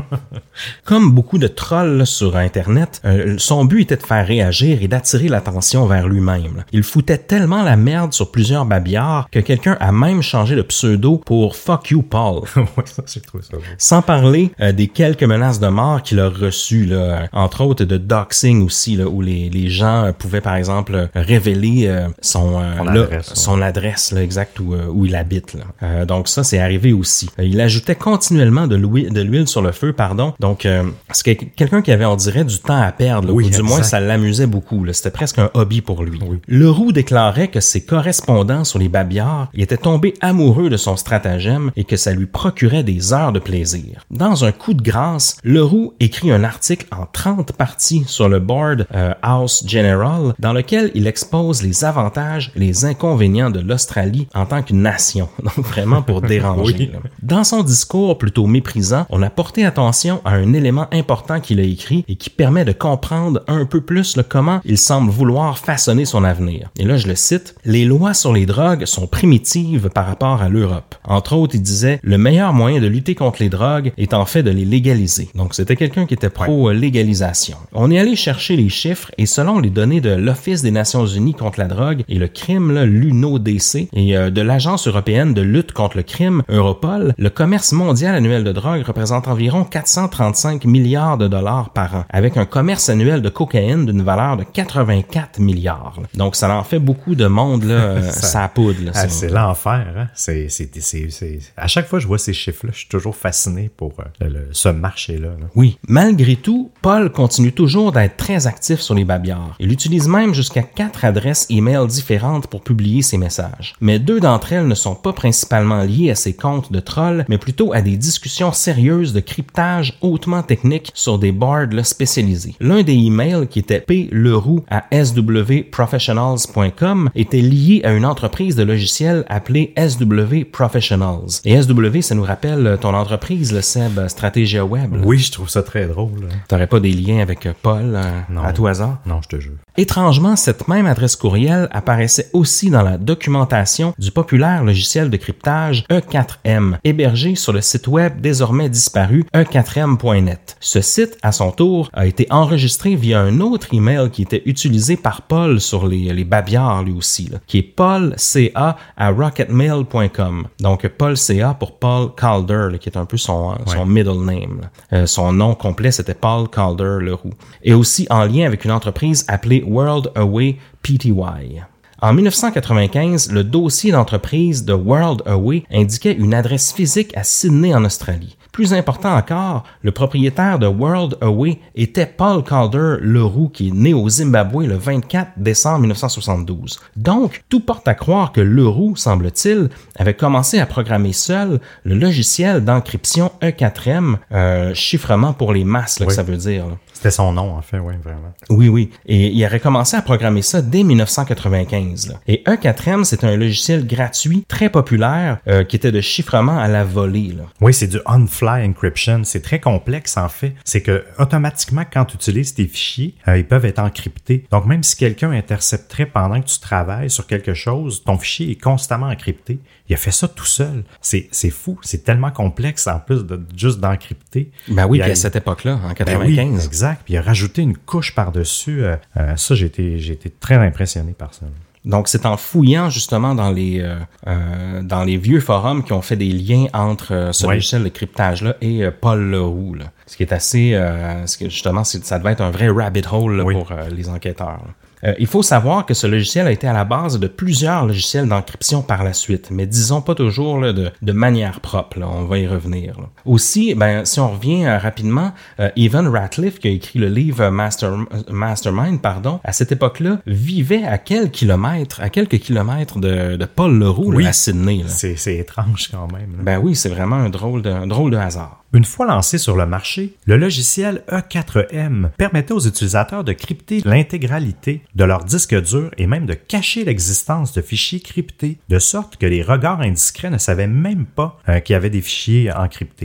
Comme beaucoup de trolls là, sur Internet, euh, son but était de faire réagir et d'attirer l'attention vers lui-même. Là. Il foutait tellement la merde sur plusieurs babillards que quelqu'un a même changé de pseudo pour « Fuck you, Paul ». Ouais, ça, j'ai trouvé ça beau. Sans parler euh, des quelques menaces de mort qu'il a reçues, là, entre autres de doxing aussi, là, où les, les gens euh, pouvaient par exemple révéler euh, son, euh, son là, adresse, son adresse là, exact où, euh, où il habite. Là. Euh, donc ça, c'est arrivé aussi. Euh, il ajoutait continuellement de l'huile, de l'huile sur le feu, pardon. Donc euh, c'est quelqu'un qui avait, on dirait, du temps à perdre, là, oui, ou du exact. moins ça l'amusait beaucoup. Là. C'était presque un hobby pour lui. Oui. Leroux déclarait que ses correspondants sur les babillards étaient tombés amoureux de son stratagème et que ça lui procurait des heures de plaisir. Dans un coup de grâce, Leroux écrit un article en trente parties sur le board euh, House General dans lequel il expose les avantages et les inconvénients de l'Australie en tant qu'une nation. Donc vraiment pour déranger. Oui. Là. Dans son discours plutôt méprisant, on a porté attention à un élément important qu'il a écrit et qui permet de comprendre un peu plus le comment il semble vouloir façonner son avenir. Et là, je le cite, « Les lois sur les drogues sont primitives par rapport à l'Europe. Entre autres, il disait, le meilleur moyen de lutter contre les drogues est en fait de les légaliser. » Donc, c'était quelqu'un qui était pro-légalisation. On est allé chercher les chiffres et selon les données de l'Office des Nations Unies contre la drogue et le crime, là, l'U N O D C, et euh, de l'Agence européenne de lutte contre le crime, Europol, le commerce mondial annuel de drogue représente environ quatre cent trente-cinq milliards de dollars par an, avec un commerce annuel de cocaïne d'une valeur de quatre-vingt-quatre milliards. Là. Donc, ça en fait beaucoup de monde, là, euh, ça, ça poudre. Là, ah, c'est l'enfer, hein? C'est, c'est, c'est, c'est... À chaque fois que je vois ces chiffres-là, je suis toujours fasciné pour euh, le, ce marché-là. Là. Oui. Malgré tout, Paul continue toujours d'être très actif sur les babillards. Il utilise même jusqu'à quatre adresses email différentes pour publier ses messages. Mais deux d'entre elles ne sont pas principalement liées à ses comptes de trolls, mais plutôt à des discussions sérieuses de cryptage hautement technique sur des boards là, spécialisés. L'un des emails, qui était p leroux à s w professionals point com, était lié à une entreprise de logiciels appelée S W Professionals. Et S W, ça nous rappelle ton entreprise, le Seb, Stratégia Web. Là. Oui, je trouve ça très drôle. Là. T'aurais pas des liens avec Paul euh, non. à tout hasard? Non, je te jure. Étrangement, cette même adresse courriel apparaissait aussi dans la documentation du populaire logiciel de cryptage E quatre M, hébergé sur le site web désormais disparu e quatre m point net. Ce site, à son tour, a été enregistré via un autre email qui était utilisé par Paul sur les, les babillards lui aussi, là, qui est paulca à rocketmail point com. Donc Paul C A pour Paul Calder, là, qui est un peu son, son ouais. middle name. Euh, son nom complet, c'était Paul Calder Leroux. Et aussi en lien avec une entreprise appelée World Away P T Y. En dix-neuf cent quatre-vingt-quinze, le dossier d'entreprise de World Away indiquait une adresse physique à Sydney en Australie. Plus important encore, le propriétaire de World Away était Paul Calder Leroux, qui est né au Zimbabwe le vingt-quatre décembre dix-neuf cent soixante-douze. Donc, tout porte à croire que Leroux, semble-t-il, avait commencé à programmer seul le logiciel d'encryption E quatre M, euh, chiffrement pour les masses, là, oui. que ça veut dire. Là. C'était son nom, en fait, oui, vraiment. Oui, oui. Et il aurait commencé à programmer ça dès dix-neuf cent quatre-vingt-quinze. Là. Et E quatre M, c'est un logiciel gratuit, très populaire, euh, qui était de chiffrement à la volée. Là. Oui, c'est du on-fly encryption. C'est très complexe, en fait. C'est que automatiquement, quand tu utilises tes fichiers, euh, ils peuvent être encryptés. Donc, même si quelqu'un intercepterait pendant que tu travailles sur quelque chose, ton fichier est constamment encrypté. Il a fait ça tout seul. C'est, c'est fou. C'est tellement complexe, en plus, de juste d'encrypter. Ben oui, puis a... à cette époque-là, en quatre-vingt-quinze. Ben oui, exact. Puis il a rajouté une couche par-dessus. Euh, euh, ça, j'ai été, j'ai été très impressionné par ça. Donc, c'est en fouillant justement dans les euh, euh, dans les vieux forums qui ont fait des liens entre euh, ce ouais. logiciel de cryptage-là et euh, Paul Leroux. Là. Ce qui est assez... Euh, ce que justement, c'est, ça devait être un vrai rabbit hole là, oui. pour euh, les enquêteurs. Là. Euh, il faut savoir que ce logiciel a été à la base de plusieurs logiciels d'encryption par la suite, mais disons pas toujours là, de, de manière propre. Là, on va y revenir. Là. Aussi, ben, si on revient euh, rapidement, euh, Evan Ratliff, qui a écrit le livre Master, Mastermind, pardon, à cette époque-là, vivait à quelques kilomètres, à quelques kilomètres de, de Paul Leroux oui. là, à Sydney. Là. C'est, c'est étrange quand même. Là. Ben oui, c'est vraiment un drôle de, un drôle de hasard. Une fois lancé sur le marché, le logiciel E quatre M permettait aux utilisateurs de crypter l'intégralité de leur disque dur et même de cacher l'existence de fichiers cryptés, de sorte que les regards indiscrets ne savaient même pas euh, qu'il y avait des fichiers encryptés.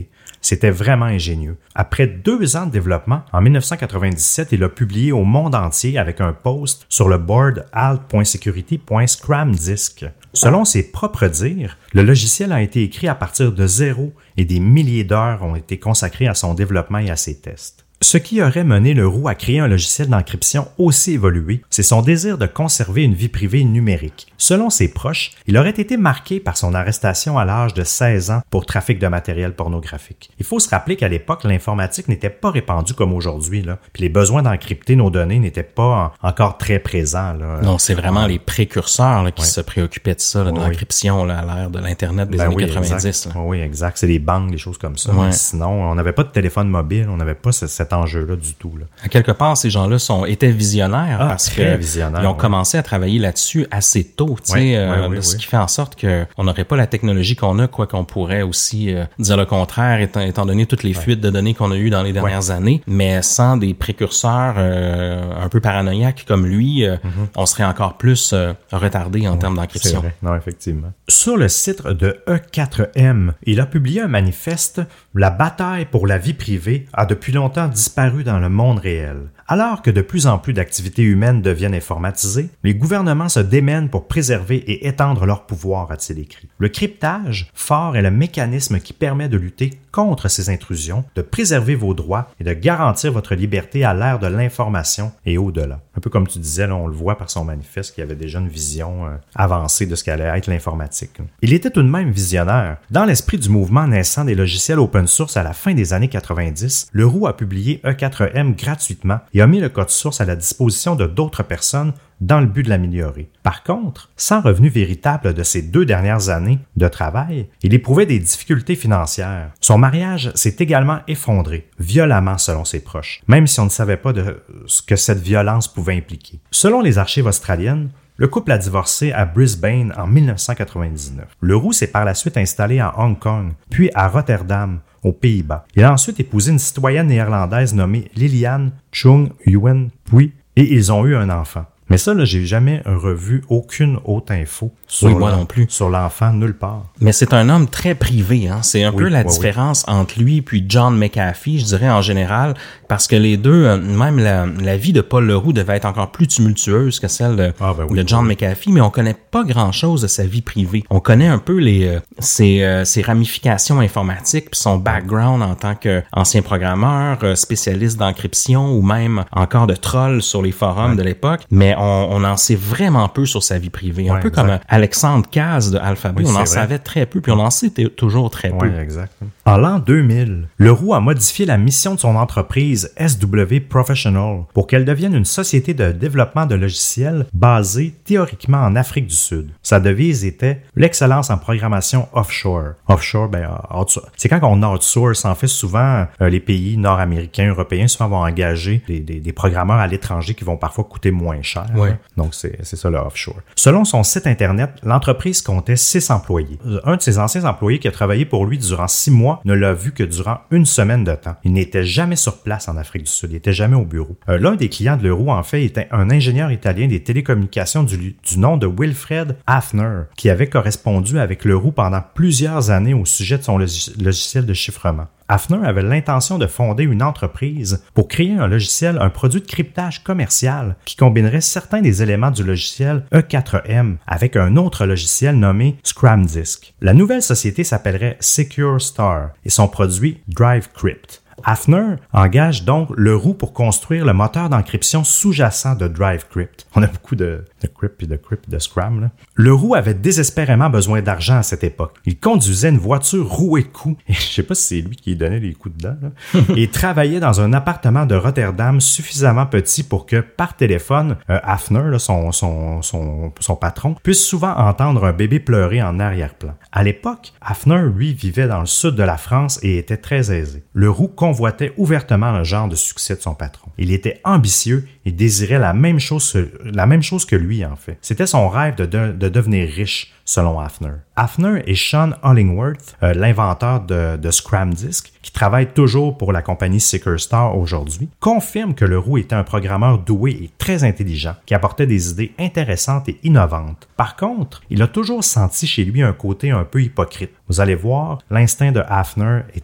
C'était vraiment ingénieux. Après deux ans de développement, en dix-neuf cent quatre-vingt-dix-sept, il a publié au monde entier avec un post sur le board alt point security point scram disk. Selon ses propres dires, le logiciel a été écrit à partir de zéro et des milliers d'heures ont été consacrées à son développement et à ses tests. Ce qui aurait mené Leroux à créer un logiciel d'encryption aussi évolué, c'est son désir de conserver une vie privée numérique. Selon ses proches, il aurait été marqué par son arrestation à l'âge de seize ans pour trafic de matériel pornographique. Il faut se rappeler qu'à l'époque, l'informatique n'était pas répandue comme aujourd'hui, là, puis les besoins d'encrypter nos données n'étaient pas en, encore très présents. Là. Non, c'est vraiment les précurseurs là, qui ouais. se préoccupaient de ça, là, de oui. l'encryption là, à l'ère de l'Internet des ben années oui, quatre-vingt-dix. Exact. Là. Oui, exact. C'est des banques, des choses comme ça. Ouais. Sinon, on n'avait pas de téléphone mobile, on n'avait pas ce, cet enjeu-là du tout. Là. À quelque part, ces gens-là sont étaient visionnaires Ah, parce très que visionnaires, ils ont ouais. commencé à travailler là-dessus assez tôt, tu sais, Ouais, euh, ouais, oui, ce oui. qui fait en sorte que on n'aurait pas la technologie qu'on a, quoi qu'on pourrait aussi euh, dire le contraire, étant, étant donné toutes les fuites de données qu'on a eues dans les dernières ouais. années, mais sans des précurseurs euh, un peu paranoïaques comme lui, euh, mm-hmm. on serait encore plus euh, retardé en ouais, termes d'encryption. C'est vrai, non, effectivement. Sur le site de E quatre M, il a publié un manifeste « La bataille pour la vie privée a depuis longtemps disparu dans le monde réel. Alors que de plus en plus d'activités humaines deviennent informatisées, les gouvernements se démènent pour préserver et étendre leur pouvoir, a-t-il écrit. Le cryptage, fort, est le mécanisme qui permet de lutter contre ces intrusions, de préserver vos droits et de garantir votre liberté à l'ère de l'information et au-delà. » Un peu comme tu disais, là, on le voit par son manifeste qu'il avait déjà une vision euh, avancée de ce qu'allait être l'informatique. Il était tout de même visionnaire. Dans l'esprit du mouvement naissant des logiciels open source à la fin des années quatre-vingt-dix, Leroux a publié E quatre M gratuitement et a mis le code source à la disposition de d'autres personnes dans le but de l'améliorer. Par contre, sans revenu véritable de ces deux dernières années de travail, il éprouvait des difficultés financières. Son mariage s'est également effondré, violemment selon ses proches, même si on ne savait pas de ce que cette violence pouvait impliquer. Selon les archives australiennes, le couple a divorcé à Brisbane en dix-neuf cent quatre-vingt-dix-neuf. Leroux s'est par la suite installé à Hong Kong, puis à Rotterdam, aux Pays-Bas. Il a ensuite épousé une citoyenne néerlandaise nommée Liliane Chung Yuen Pui et ils ont eu un enfant. Mais ça, là, j'ai jamais revu aucune autre info sur, oui, moi non plus. sur l'enfant nulle part. Mais c'est un homme très privé, hein. C'est un oui, peu la ouais, différence oui. entre lui et John McAfee, je dirais en général, parce que les deux, même la, la vie de Paul Leroux devait être encore plus tumultueuse que celle de, ah, ben oui, de John oui. McAfee, mais on connaît pas grand-chose de sa vie privée. On connaît un peu les euh, ses, euh, ses ramifications informatiques, puis son background en tant qu'ancien programmeur, euh, spécialiste d'encryption ou même encore de troll sur les forums ouais. de l'époque, mais on, on en sait vraiment peu sur sa vie privée. Un ouais, peu exact. comme Alexandre Caz de Alphabet, oui, on en vrai. savait très peu, puis on en sait t- toujours très peu. Oui, exact. En l'an deux mille, Leroux a modifié la mission de son entreprise S W Professional pour qu'elle devienne une société de développement de logiciels basée théoriquement en Afrique du Sud. Sa devise était l'excellence en programmation offshore. Offshore, ben, outsource. C'est quand on outsource, en fait, souvent, euh, les pays nord-américains, européens, souvent vont engager des, des, des programmeurs à l'étranger qui vont parfois coûter moins cher. Ouais. Hein. Donc, c'est, c'est ça le offshore. Selon son site Internet, l'entreprise comptait six employés. Un de ses anciens employés qui a travaillé pour lui durant six mois ne l'a vu que durant une semaine de temps. Il n'était jamais sur place en Afrique du Sud. Il n'était jamais au bureau. Euh, l'un des clients de Leroux, en fait, était un ingénieur italien des télécommunications du, du nom de Wilfred Hafner, qui avait correspondu avec Leroux pendant plusieurs années au sujet de son log- logiciel de chiffrement. Hafner avait l'intention de fonder une entreprise pour créer un logiciel, un produit de cryptage commercial qui combinerait certains des éléments du logiciel E quatre M avec un autre logiciel nommé ScramDisk. La nouvelle société s'appellerait Secure Star et son produit DriveCrypt. Hafner engage donc Leroux pour construire le moteur d'encryption sous-jacent de DriveCrypt. On a beaucoup de, de crypt puis de crypt de Scram, là. Leroux avait désespérément besoin d'argent à cette époque. Il conduisait une voiture rouée de coups, et je sais pas si c'est lui qui lui donnait les coups dedans, là, et travaillait dans un appartement de Rotterdam suffisamment petit pour que, par téléphone, euh, Hafner, là, son, son, son, son patron, puisse souvent entendre un bébé pleurer en arrière-plan. À l'époque, Hafner, lui, vivait dans le sud de la France et était très aisé. Leroux convoitait ouvertement le genre de succès de son patron. Il était ambitieux et désirait la même chose, la même chose que lui, en fait. C'était son rêve de, de, de devenir riche, selon Hafner. Hafner et Sean Hollingworth, euh, l'inventeur de, de ScramDisk, qui travaille toujours pour la compagnie Secure Star aujourd'hui, confirment que Leroux était un programmeur doué et très intelligent, qui apportait des idées intéressantes et innovantes. Par contre, il a toujours senti chez lui un côté un peu hypocrite. Vous allez voir, l'instinct de Hafner était bon.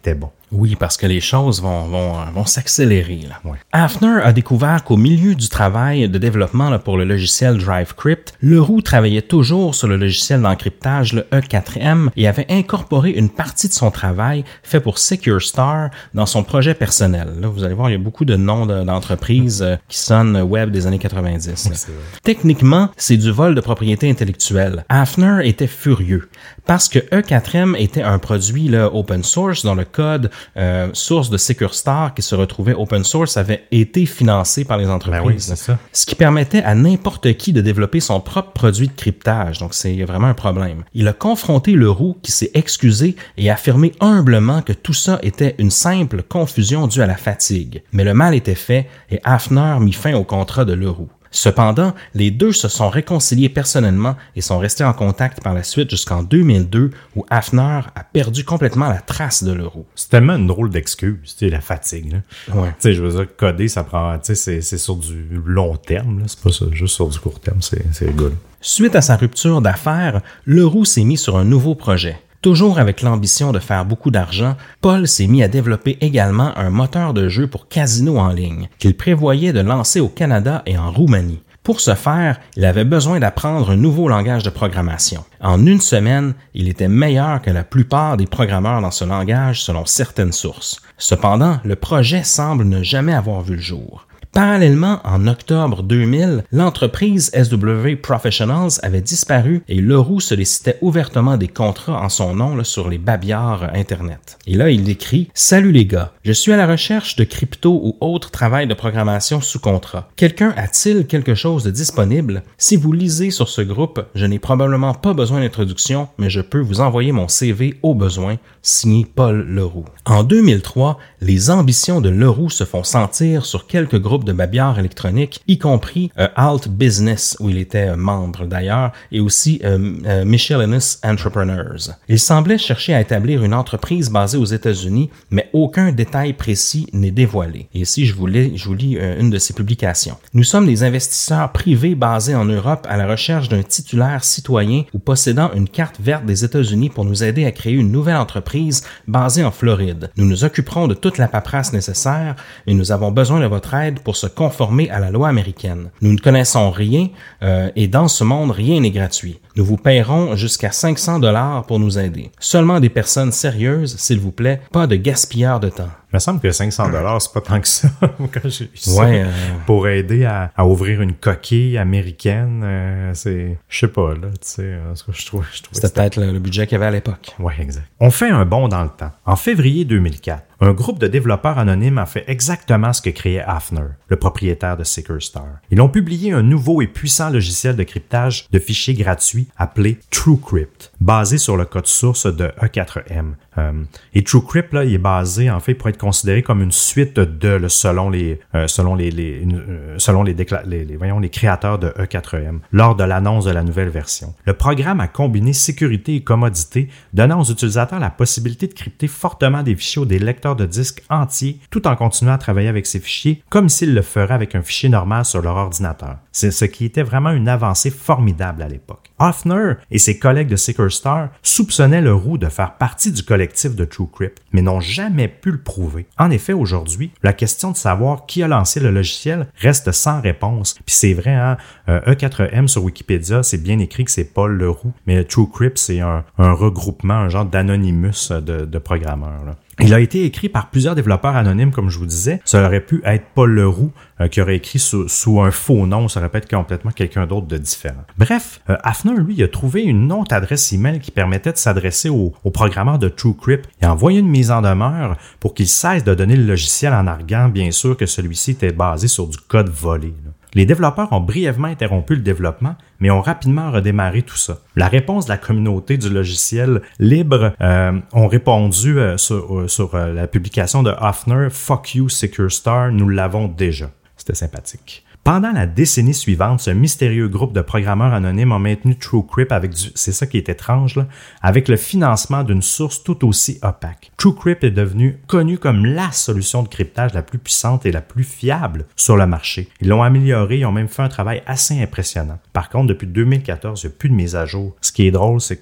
Oui, parce que les choses vont, vont, vont s'accélérer. Là. Ouais. Hafner a découvert qu'au milieu du travail de développement là, pour le logiciel DriveCrypt, Leroux travaillait toujours sur le logiciel d'encryptage, le E quatre M, et avait incorporé une partie de son travail fait pour SecureStar dans son projet personnel. Là, vous allez voir, il y a beaucoup de noms de, d'entreprises euh, qui sonnent web des années quatre-vingt-dix. Oui, c'est vrai. Techniquement, c'est du vol de propriété intellectuelle. Hafner était furieux parce que E quatre M était un produit là, open source dont le code euh, source de SecureStar qui se retrouvait open source avait été financé par les entreprises. Ben oui, c'est ça. Ce qui permettait à n'importe qui de développer son propre produit de cryptage. Donc, c'est vraiment un problème. Il a confronté Leroux qui s'est excusé et affirmé humblement que tout ça était une simple confusion due à la fatigue. Mais le mal était fait et Hafner mit fin au contrat de Leroux. Cependant, les deux se sont réconciliés personnellement et sont restés en contact par la suite jusqu'en deux mille deux où Hafner a perdu complètement la trace de Leroux. C'est tellement une drôle d'excuse, tu sais, la fatigue. Là. Ouais. Tu sais, je veux dire, coder, ça prend, tu sais, c'est, c'est sur du long terme, là. C'est pas ça, juste sur du court terme, c'est, c'est good. Suite à sa rupture d'affaires, Leroux s'est mis sur un nouveau projet. Toujours avec l'ambition de faire beaucoup d'argent, Paul s'est mis à développer également un moteur de jeu pour casino en ligne, qu'il prévoyait de lancer au Canada et en Roumanie. Pour ce faire, il avait besoin d'apprendre un nouveau langage de programmation. En une semaine, il était meilleur que la plupart des programmeurs dans ce langage selon certaines sources. Cependant, le projet semble ne jamais avoir vu le jour. Parallèlement, en octobre deux mille, l'entreprise S W Professionals avait disparu et Leroux sollicitait ouvertement des contrats en son nom là, sur les babillards Internet. Et là, il écrit « Salut les gars, je suis à la recherche de crypto ou autre travail de programmation sous contrat. Quelqu'un a-t-il quelque chose de disponible? Si vous lisez sur ce groupe, je n'ai probablement pas besoin d'introduction, mais je peux vous envoyer mon C V au besoin. Signé Paul Leroux. » En deux mille trois, les ambitions de Leroux se font sentir sur quelques groupes de babillards électroniques, y compris euh, Alt Business, où il était euh, membre d'ailleurs, et aussi euh, euh, Michelinus Entrepreneurs. Il semblait chercher à établir une entreprise basée aux États-Unis, mais aucun détail précis n'est dévoilé. Et ici, je vous lis, je vous lis euh, une de ses publications. « Nous sommes des investisseurs privés basés en Europe à la recherche d'un titulaire citoyen ou possédant une carte verte des États-Unis pour nous aider à créer une nouvelle entreprise basée en Floride. Nous nous occuperons de toute la paperasse nécessaire et nous avons besoin de votre aide pour se conformer à la loi américaine. Nous ne connaissons rien euh, et dans ce monde, rien n'est gratuit. Nous vous paierons jusqu'à cinq cents dollars pour nous aider. Seulement des personnes sérieuses, s'il vous plaît, pas de gaspilleurs de temps. » Il me semble que cinq cents dollars, c'est pas tant que ça. Quand j'ai vu ça, ouais, euh... pour aider à, à ouvrir une coquille américaine, euh, c'est, je sais pas, là, tu sais, euh, ce que je trouve, je trouve c'était, c'était peut-être le, le budget qu'il y avait à l'époque. Ouais, exact. On fait un bond dans le temps. En février deux mille quatre, un groupe de développeurs anonymes a fait exactement ce que créait Hafner, le propriétaire de SecureStar. Ils ont publié un nouveau et puissant logiciel de cryptage de fichiers gratuits appelé TrueCrypt, basé sur le code source de E quatre M. Euh, et TrueCrypt, là, il est basé, en fait, pour être considéré comme une suite de, le, selon les, euh, selon les, les une, euh, selon les, décla- les, les, voyons, les créateurs de E quatre M, lors de l'annonce de la nouvelle version. Le programme a combiné sécurité et commodité, donnant aux utilisateurs la possibilité de crypter fortement des fichiers ou des lecteurs de disques entiers, tout en continuant à travailler avec ces fichiers comme s'ils le feraient avec un fichier normal sur leur ordinateur. C'est ce qui était vraiment une avancée formidable à l'époque. Hafner et ses collègues de SecureStar soupçonnaient Leroux de faire partie du collectif de TrueCrypt, mais n'ont jamais pu le prouver. En effet, aujourd'hui, la question de savoir qui a lancé le logiciel reste sans réponse. Puis c'est vrai, hein, E quatre M sur Wikipédia, c'est bien écrit que c'est Paul Leroux, mais TrueCrypt, c'est un, un regroupement, un genre d'anonymous de, de programmeurs, là. Il a été écrit par plusieurs développeurs anonymes, comme je vous disais. Ça aurait pu être Paul Leroux, euh, qui aurait écrit sous, sous un faux nom. Ça aurait pu être complètement quelqu'un d'autre de différent. Bref, euh, Hafner, lui, il a trouvé une autre adresse email qui permettait de s'adresser au, au programmeur de TrueCrypt et a envoyé une mise en demeure pour qu'il cesse de donner le logiciel en arguant, bien sûr, que celui-ci était basé sur du code volé, là. Les développeurs ont brièvement interrompu le développement, mais ont rapidement redémarré tout ça. La réponse de la communauté du logiciel libre euh, ont répondu euh, sur, euh, sur euh, la publication de Hafner « Fuck you SecureStar, nous l'avons déjà ». C'était sympathique. Pendant la décennie suivante, ce mystérieux groupe de programmeurs anonymes a maintenu TrueCrypt avec du, c'est ça qui est étrange, là, avec le financement d'une source tout aussi opaque. TrueCrypt est devenu connu comme la solution de cryptage la plus puissante et la plus fiable sur le marché. Ils l'ont amélioré, ils ont même fait un travail assez impressionnant. Par contre, depuis deux mille quatorze, il n'y a plus de mise à jour. Ce qui est drôle, c'est que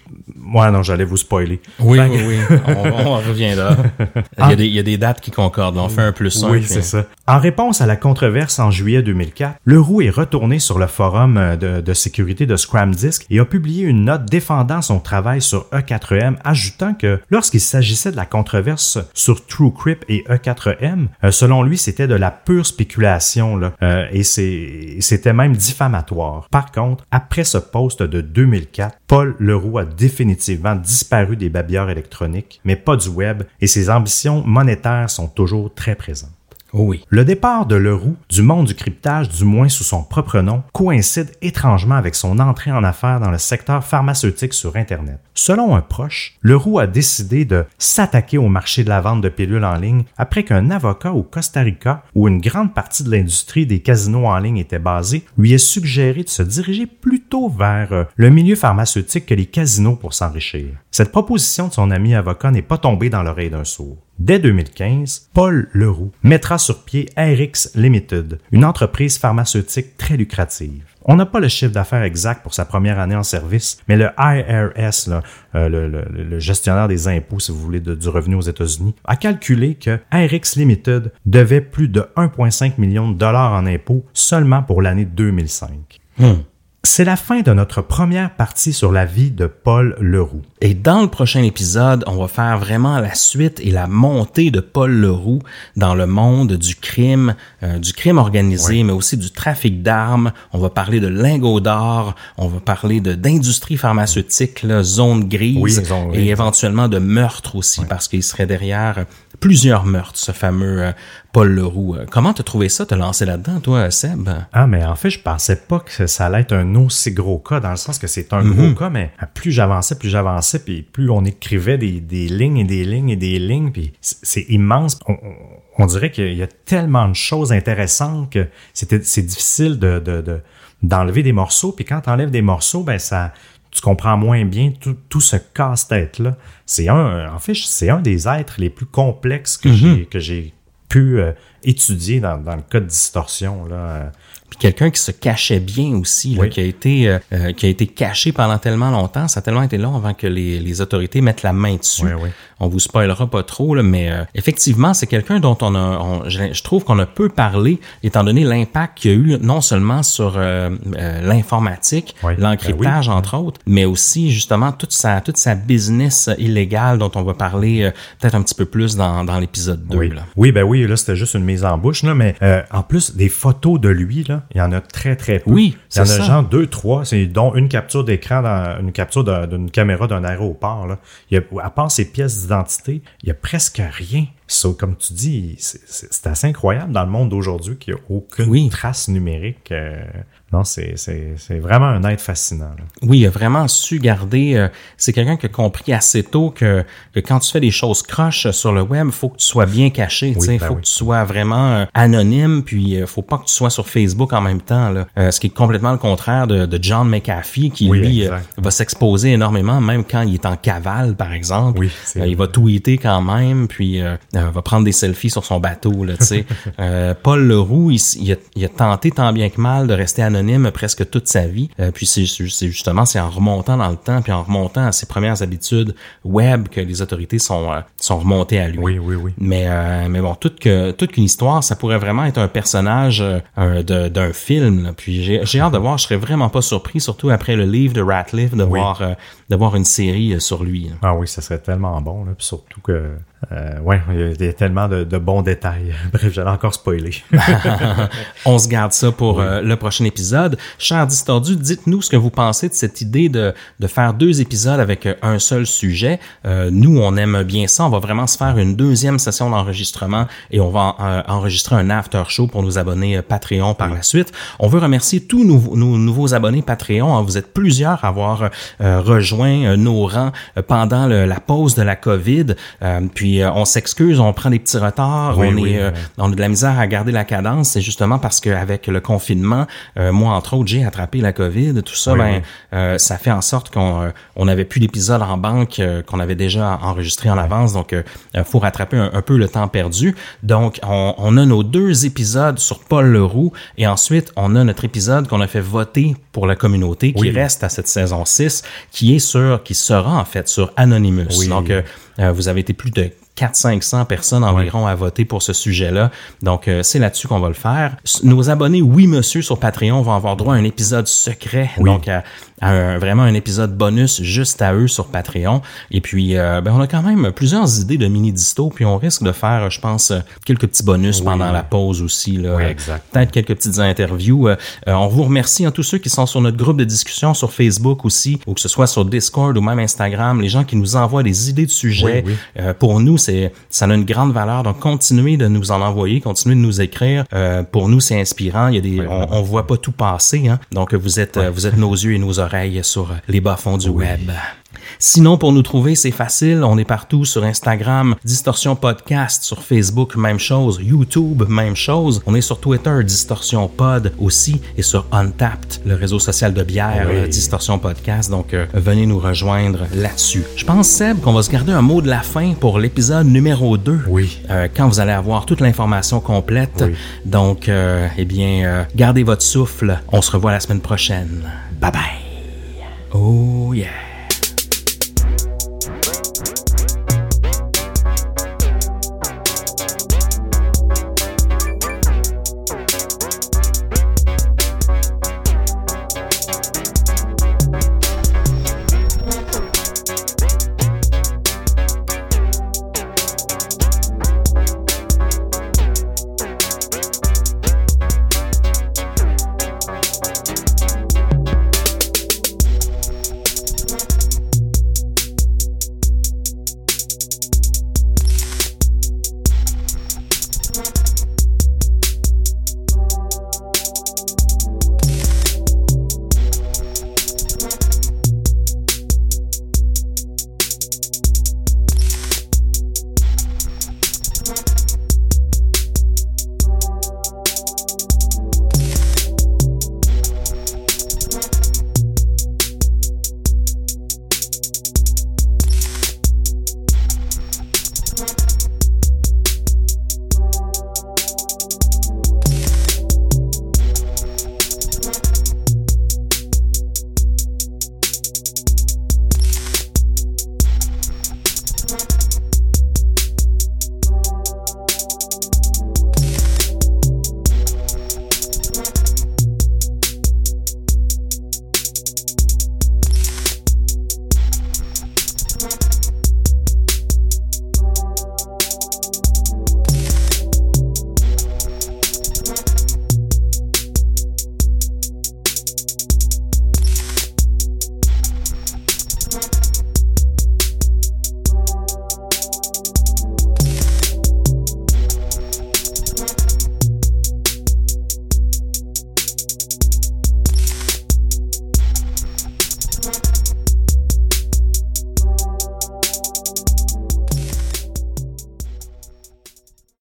Ouais, non, j'allais vous spoiler. Oui, oui, oui. On, on reviendra. Il y, a des, il y a des dates qui concordent. On fait un plus un. Oui, puis... c'est ça. En réponse à la controverse en juillet deux mille quatre, Leroux est retourné sur le forum de, de sécurité de ScramDisk et a publié une note défendant son travail sur E quatre M, ajoutant que lorsqu'il s'agissait de la controverse sur TrueCrypt et E quatre M, euh, selon lui, c'était de la pure spéculation là, euh, et c'est, c'était même diffamatoire. Par contre, après ce post de deux mille quatre, Paul Leroux a définitivement disparu des babilleurs électroniques, mais pas du web, et ses ambitions monétaires sont toujours très présentes. Oh oui. Le départ de Leroux du monde du cryptage, du moins sous son propre nom, coïncide étrangement avec son entrée en affaires dans le secteur pharmaceutique sur Internet. Selon un proche, Leroux a décidé de s'attaquer au marché de la vente de pilules en ligne après qu'un avocat au Costa Rica, où une grande partie de l'industrie des casinos en ligne était basée, lui ait suggéré de se diriger plutôt vers le milieu pharmaceutique que les casinos pour s'enrichir. Cette proposition de son ami avocat n'est pas tombée dans l'oreille d'un sourd. Dès deux mille quinze, Paul Leroux mettra sur pied R X Limited, une entreprise pharmaceutique très lucrative. On n'a pas le chiffre d'affaires exact pour sa première année en service, mais le I R S, là, euh, le, le, le gestionnaire des impôts, si vous voulez, de, du revenu aux États-Unis, a calculé que R X Limited devait plus de un virgule cinq million de dollars en impôts seulement pour l'année deux mille cinq. Hmm. C'est la fin de notre première partie sur la vie de Paul Leroux. Et dans le prochain épisode, on va faire vraiment la suite et la montée de Paul Leroux dans le monde du crime, euh, du crime organisé, oui. mais aussi du trafic d'armes. On va parler de lingots d'or, on va parler de d'industrie pharmaceutique, là, zone grise, oui, zone, et oui. éventuellement de meurtre aussi, oui. parce qu'il serait derrière plusieurs meurtres, ce fameux euh, Paul Leroux. Comment t'as trouvé ça, te lancer là-dedans, toi, Seb? Ah, mais en fait, je pensais pas que ça allait être un aussi gros cas, dans le sens que c'est un mm-hmm. gros cas, mais plus j'avançais, plus j'avançais, puis plus on écrivait des, des lignes et des lignes et des lignes, puis c'est immense. On, on, on dirait qu'il y a tellement de choses intéressantes que c'était, c'est difficile de, de, de, d'enlever des morceaux, puis quand t'enlèves des morceaux, ben ça... tu comprends moins bien tout, tout ce casse-tête-là. C'est un, en fait, c'est un des êtres les plus complexes que mm-hmm. j'ai, que j'ai pu euh, étudier dans, dans le cas de distorsion, là. Euh, Puis quelqu'un qui se cachait bien aussi, là, oui. qui a été euh, qui a été caché pendant tellement longtemps, ça a tellement été long avant que les, les autorités mettent la main dessus. Oui, oui. On vous spoilera pas trop, là, mais euh, effectivement, c'est quelqu'un dont on a, on, je, je trouve qu'on a peu parlé, étant donné l'impact qu'il y a eu non seulement sur euh, euh, l'informatique, oui. l'encryptage ben oui. entre autres, mais aussi justement toute sa toute sa business illégale dont on va parler euh, peut-être un petit peu plus dans dans l'épisode deux. Oui, là. oui ben oui, là c'était juste une mise en bouche là, mais euh, en plus des photos de lui là. Il y en a très, très peu. Oui, il y en a ça. genre deux, trois, c'est dont une capture d'écran, dans, une capture d'un, d'une caméra d'un aéroport. Là. Il y a, à part ses pièces d'identité, il y a presque rien. So, comme tu dis, c'est, c'est, c'est assez incroyable dans le monde d'aujourd'hui qu'il n'y a aucune oui. trace numérique. Euh, non, c'est, c'est, c'est vraiment un être fascinant. Là. Oui, il a vraiment su garder... Euh, c'est quelqu'un qui a compris assez tôt que, que quand tu fais des choses croches sur le web, il faut que tu sois bien caché. Il oui, ben faut oui. que tu sois vraiment euh, anonyme, puis il euh, faut pas que tu sois sur Facebook en même temps. Là. Euh, ce qui est complètement le contraire de, de John McAfee, qui oui, lui euh, va s'exposer énormément, même quand il est en cavale, par exemple. Oui, euh, il va tweeter quand même, puis... Euh, Euh, va prendre des selfies sur son bateau, là, tu sais. euh, Paul Leroux, il, il, a, il a tenté tant bien que mal de rester anonyme presque toute sa vie. Euh, puis c'est, c'est justement, c'est en remontant dans le temps, puis en remontant à ses premières habitudes web que les autorités sont euh, sont remontées à lui. Oui, oui, oui. Mais euh, mais bon, toute que toute qu'une histoire, ça pourrait vraiment être un personnage euh, de, d'un film. Là. Puis j'ai, j'ai hâte de voir. Je serais vraiment pas surpris, surtout après le livre de Ratliff, de oui. voir euh, de voir une série sur lui. Là. Ah oui, ça serait tellement bon. Là, puis surtout que Euh, ouais, il y a tellement de, de bons détails. Bref, j'allais encore spoiler. On se garde ça pour oui. euh, le prochain épisode. Chers distordus, dites-nous ce que vous pensez de cette idée de, de faire deux épisodes avec un seul sujet. Euh, nous, on aime bien ça. On va vraiment se faire une deuxième session d'enregistrement et on va euh, enregistrer un after show pour nos abonnés euh, Patreon par oui. la suite. On veut remercier tous nos, nos nouveaux abonnés Patreon. Vous êtes plusieurs à avoir euh, rejoint euh, nos rangs euh, pendant le, la pause de la COVID. Euh, puis on s'excuse s'excuse, on prend des petits retards, Oui, on oui, est, euh, oui. on a de la misère à garder la cadence. C'est justement parce qu'avec le confinement, euh, moi entre autres, j'ai attrapé la COVID, tout ça, Oui, ben oui. Euh, ça fait en sorte qu'on euh, on avait plus d'épisodes en banque euh, qu'on avait déjà enregistrés en avance, donc euh, faut rattraper un, un peu le temps perdu. Donc on, on a nos deux épisodes sur Paul Leroux et ensuite on a notre épisode qu'on a fait voter pour la communauté qui Oui. reste à cette saison six, qui est sur, qui sera en fait sur Anonymous. Oui. Donc euh, euh, vous avez été plus de quatre cents à cinq cents personnes environ à voter pour ce sujet-là. Donc, euh, c'est là-dessus qu'on va le faire. Nos abonnés, oui, monsieur, sur Patreon vont avoir droit à un épisode secret. Oui. Donc, à, à un, vraiment un épisode bonus juste à eux sur Patreon. Et puis, euh, ben, on a quand même plusieurs idées de mini-disto. Puis, on risque de faire, je pense, quelques petits bonus Oui. pendant la pause aussi. Là. Oui, exact. Peut-être quelques petites interviews. Euh, euh, on vous remercie à tous ceux qui sont sur notre groupe de discussion sur Facebook aussi, ou que ce soit sur Discord ou même Instagram. Les gens qui nous envoient des idées de sujets. Oui, oui. Euh, pour nous, c'est ça a une grande valeur. Donc, continuez de nous en envoyer, continuez de nous écrire. Euh, pour nous, c'est inspirant. Il y a des, Oui, on, on voit pas tout passer. Hein? Donc, vous êtes, euh, vous êtes nos yeux et nos oreilles sur les bas-fonds du Oui. web. Sinon, pour nous trouver, c'est facile. On est partout sur Instagram, Distorsion Podcast, sur Facebook, même chose. YouTube, même chose. On est sur Twitter, Distorsion Pod aussi, et sur Untapped, le réseau social de bière, Oui. euh, Distorsion Podcast. Donc, euh, venez nous rejoindre là-dessus. Je pense, Seb, qu'on va se garder un mot de la fin pour l'épisode numéro deux. Oui. Euh, quand vous allez avoir toute l'information complète. Oui. Donc, euh, eh bien, euh, gardez votre souffle. On se revoit la semaine prochaine. Bye bye.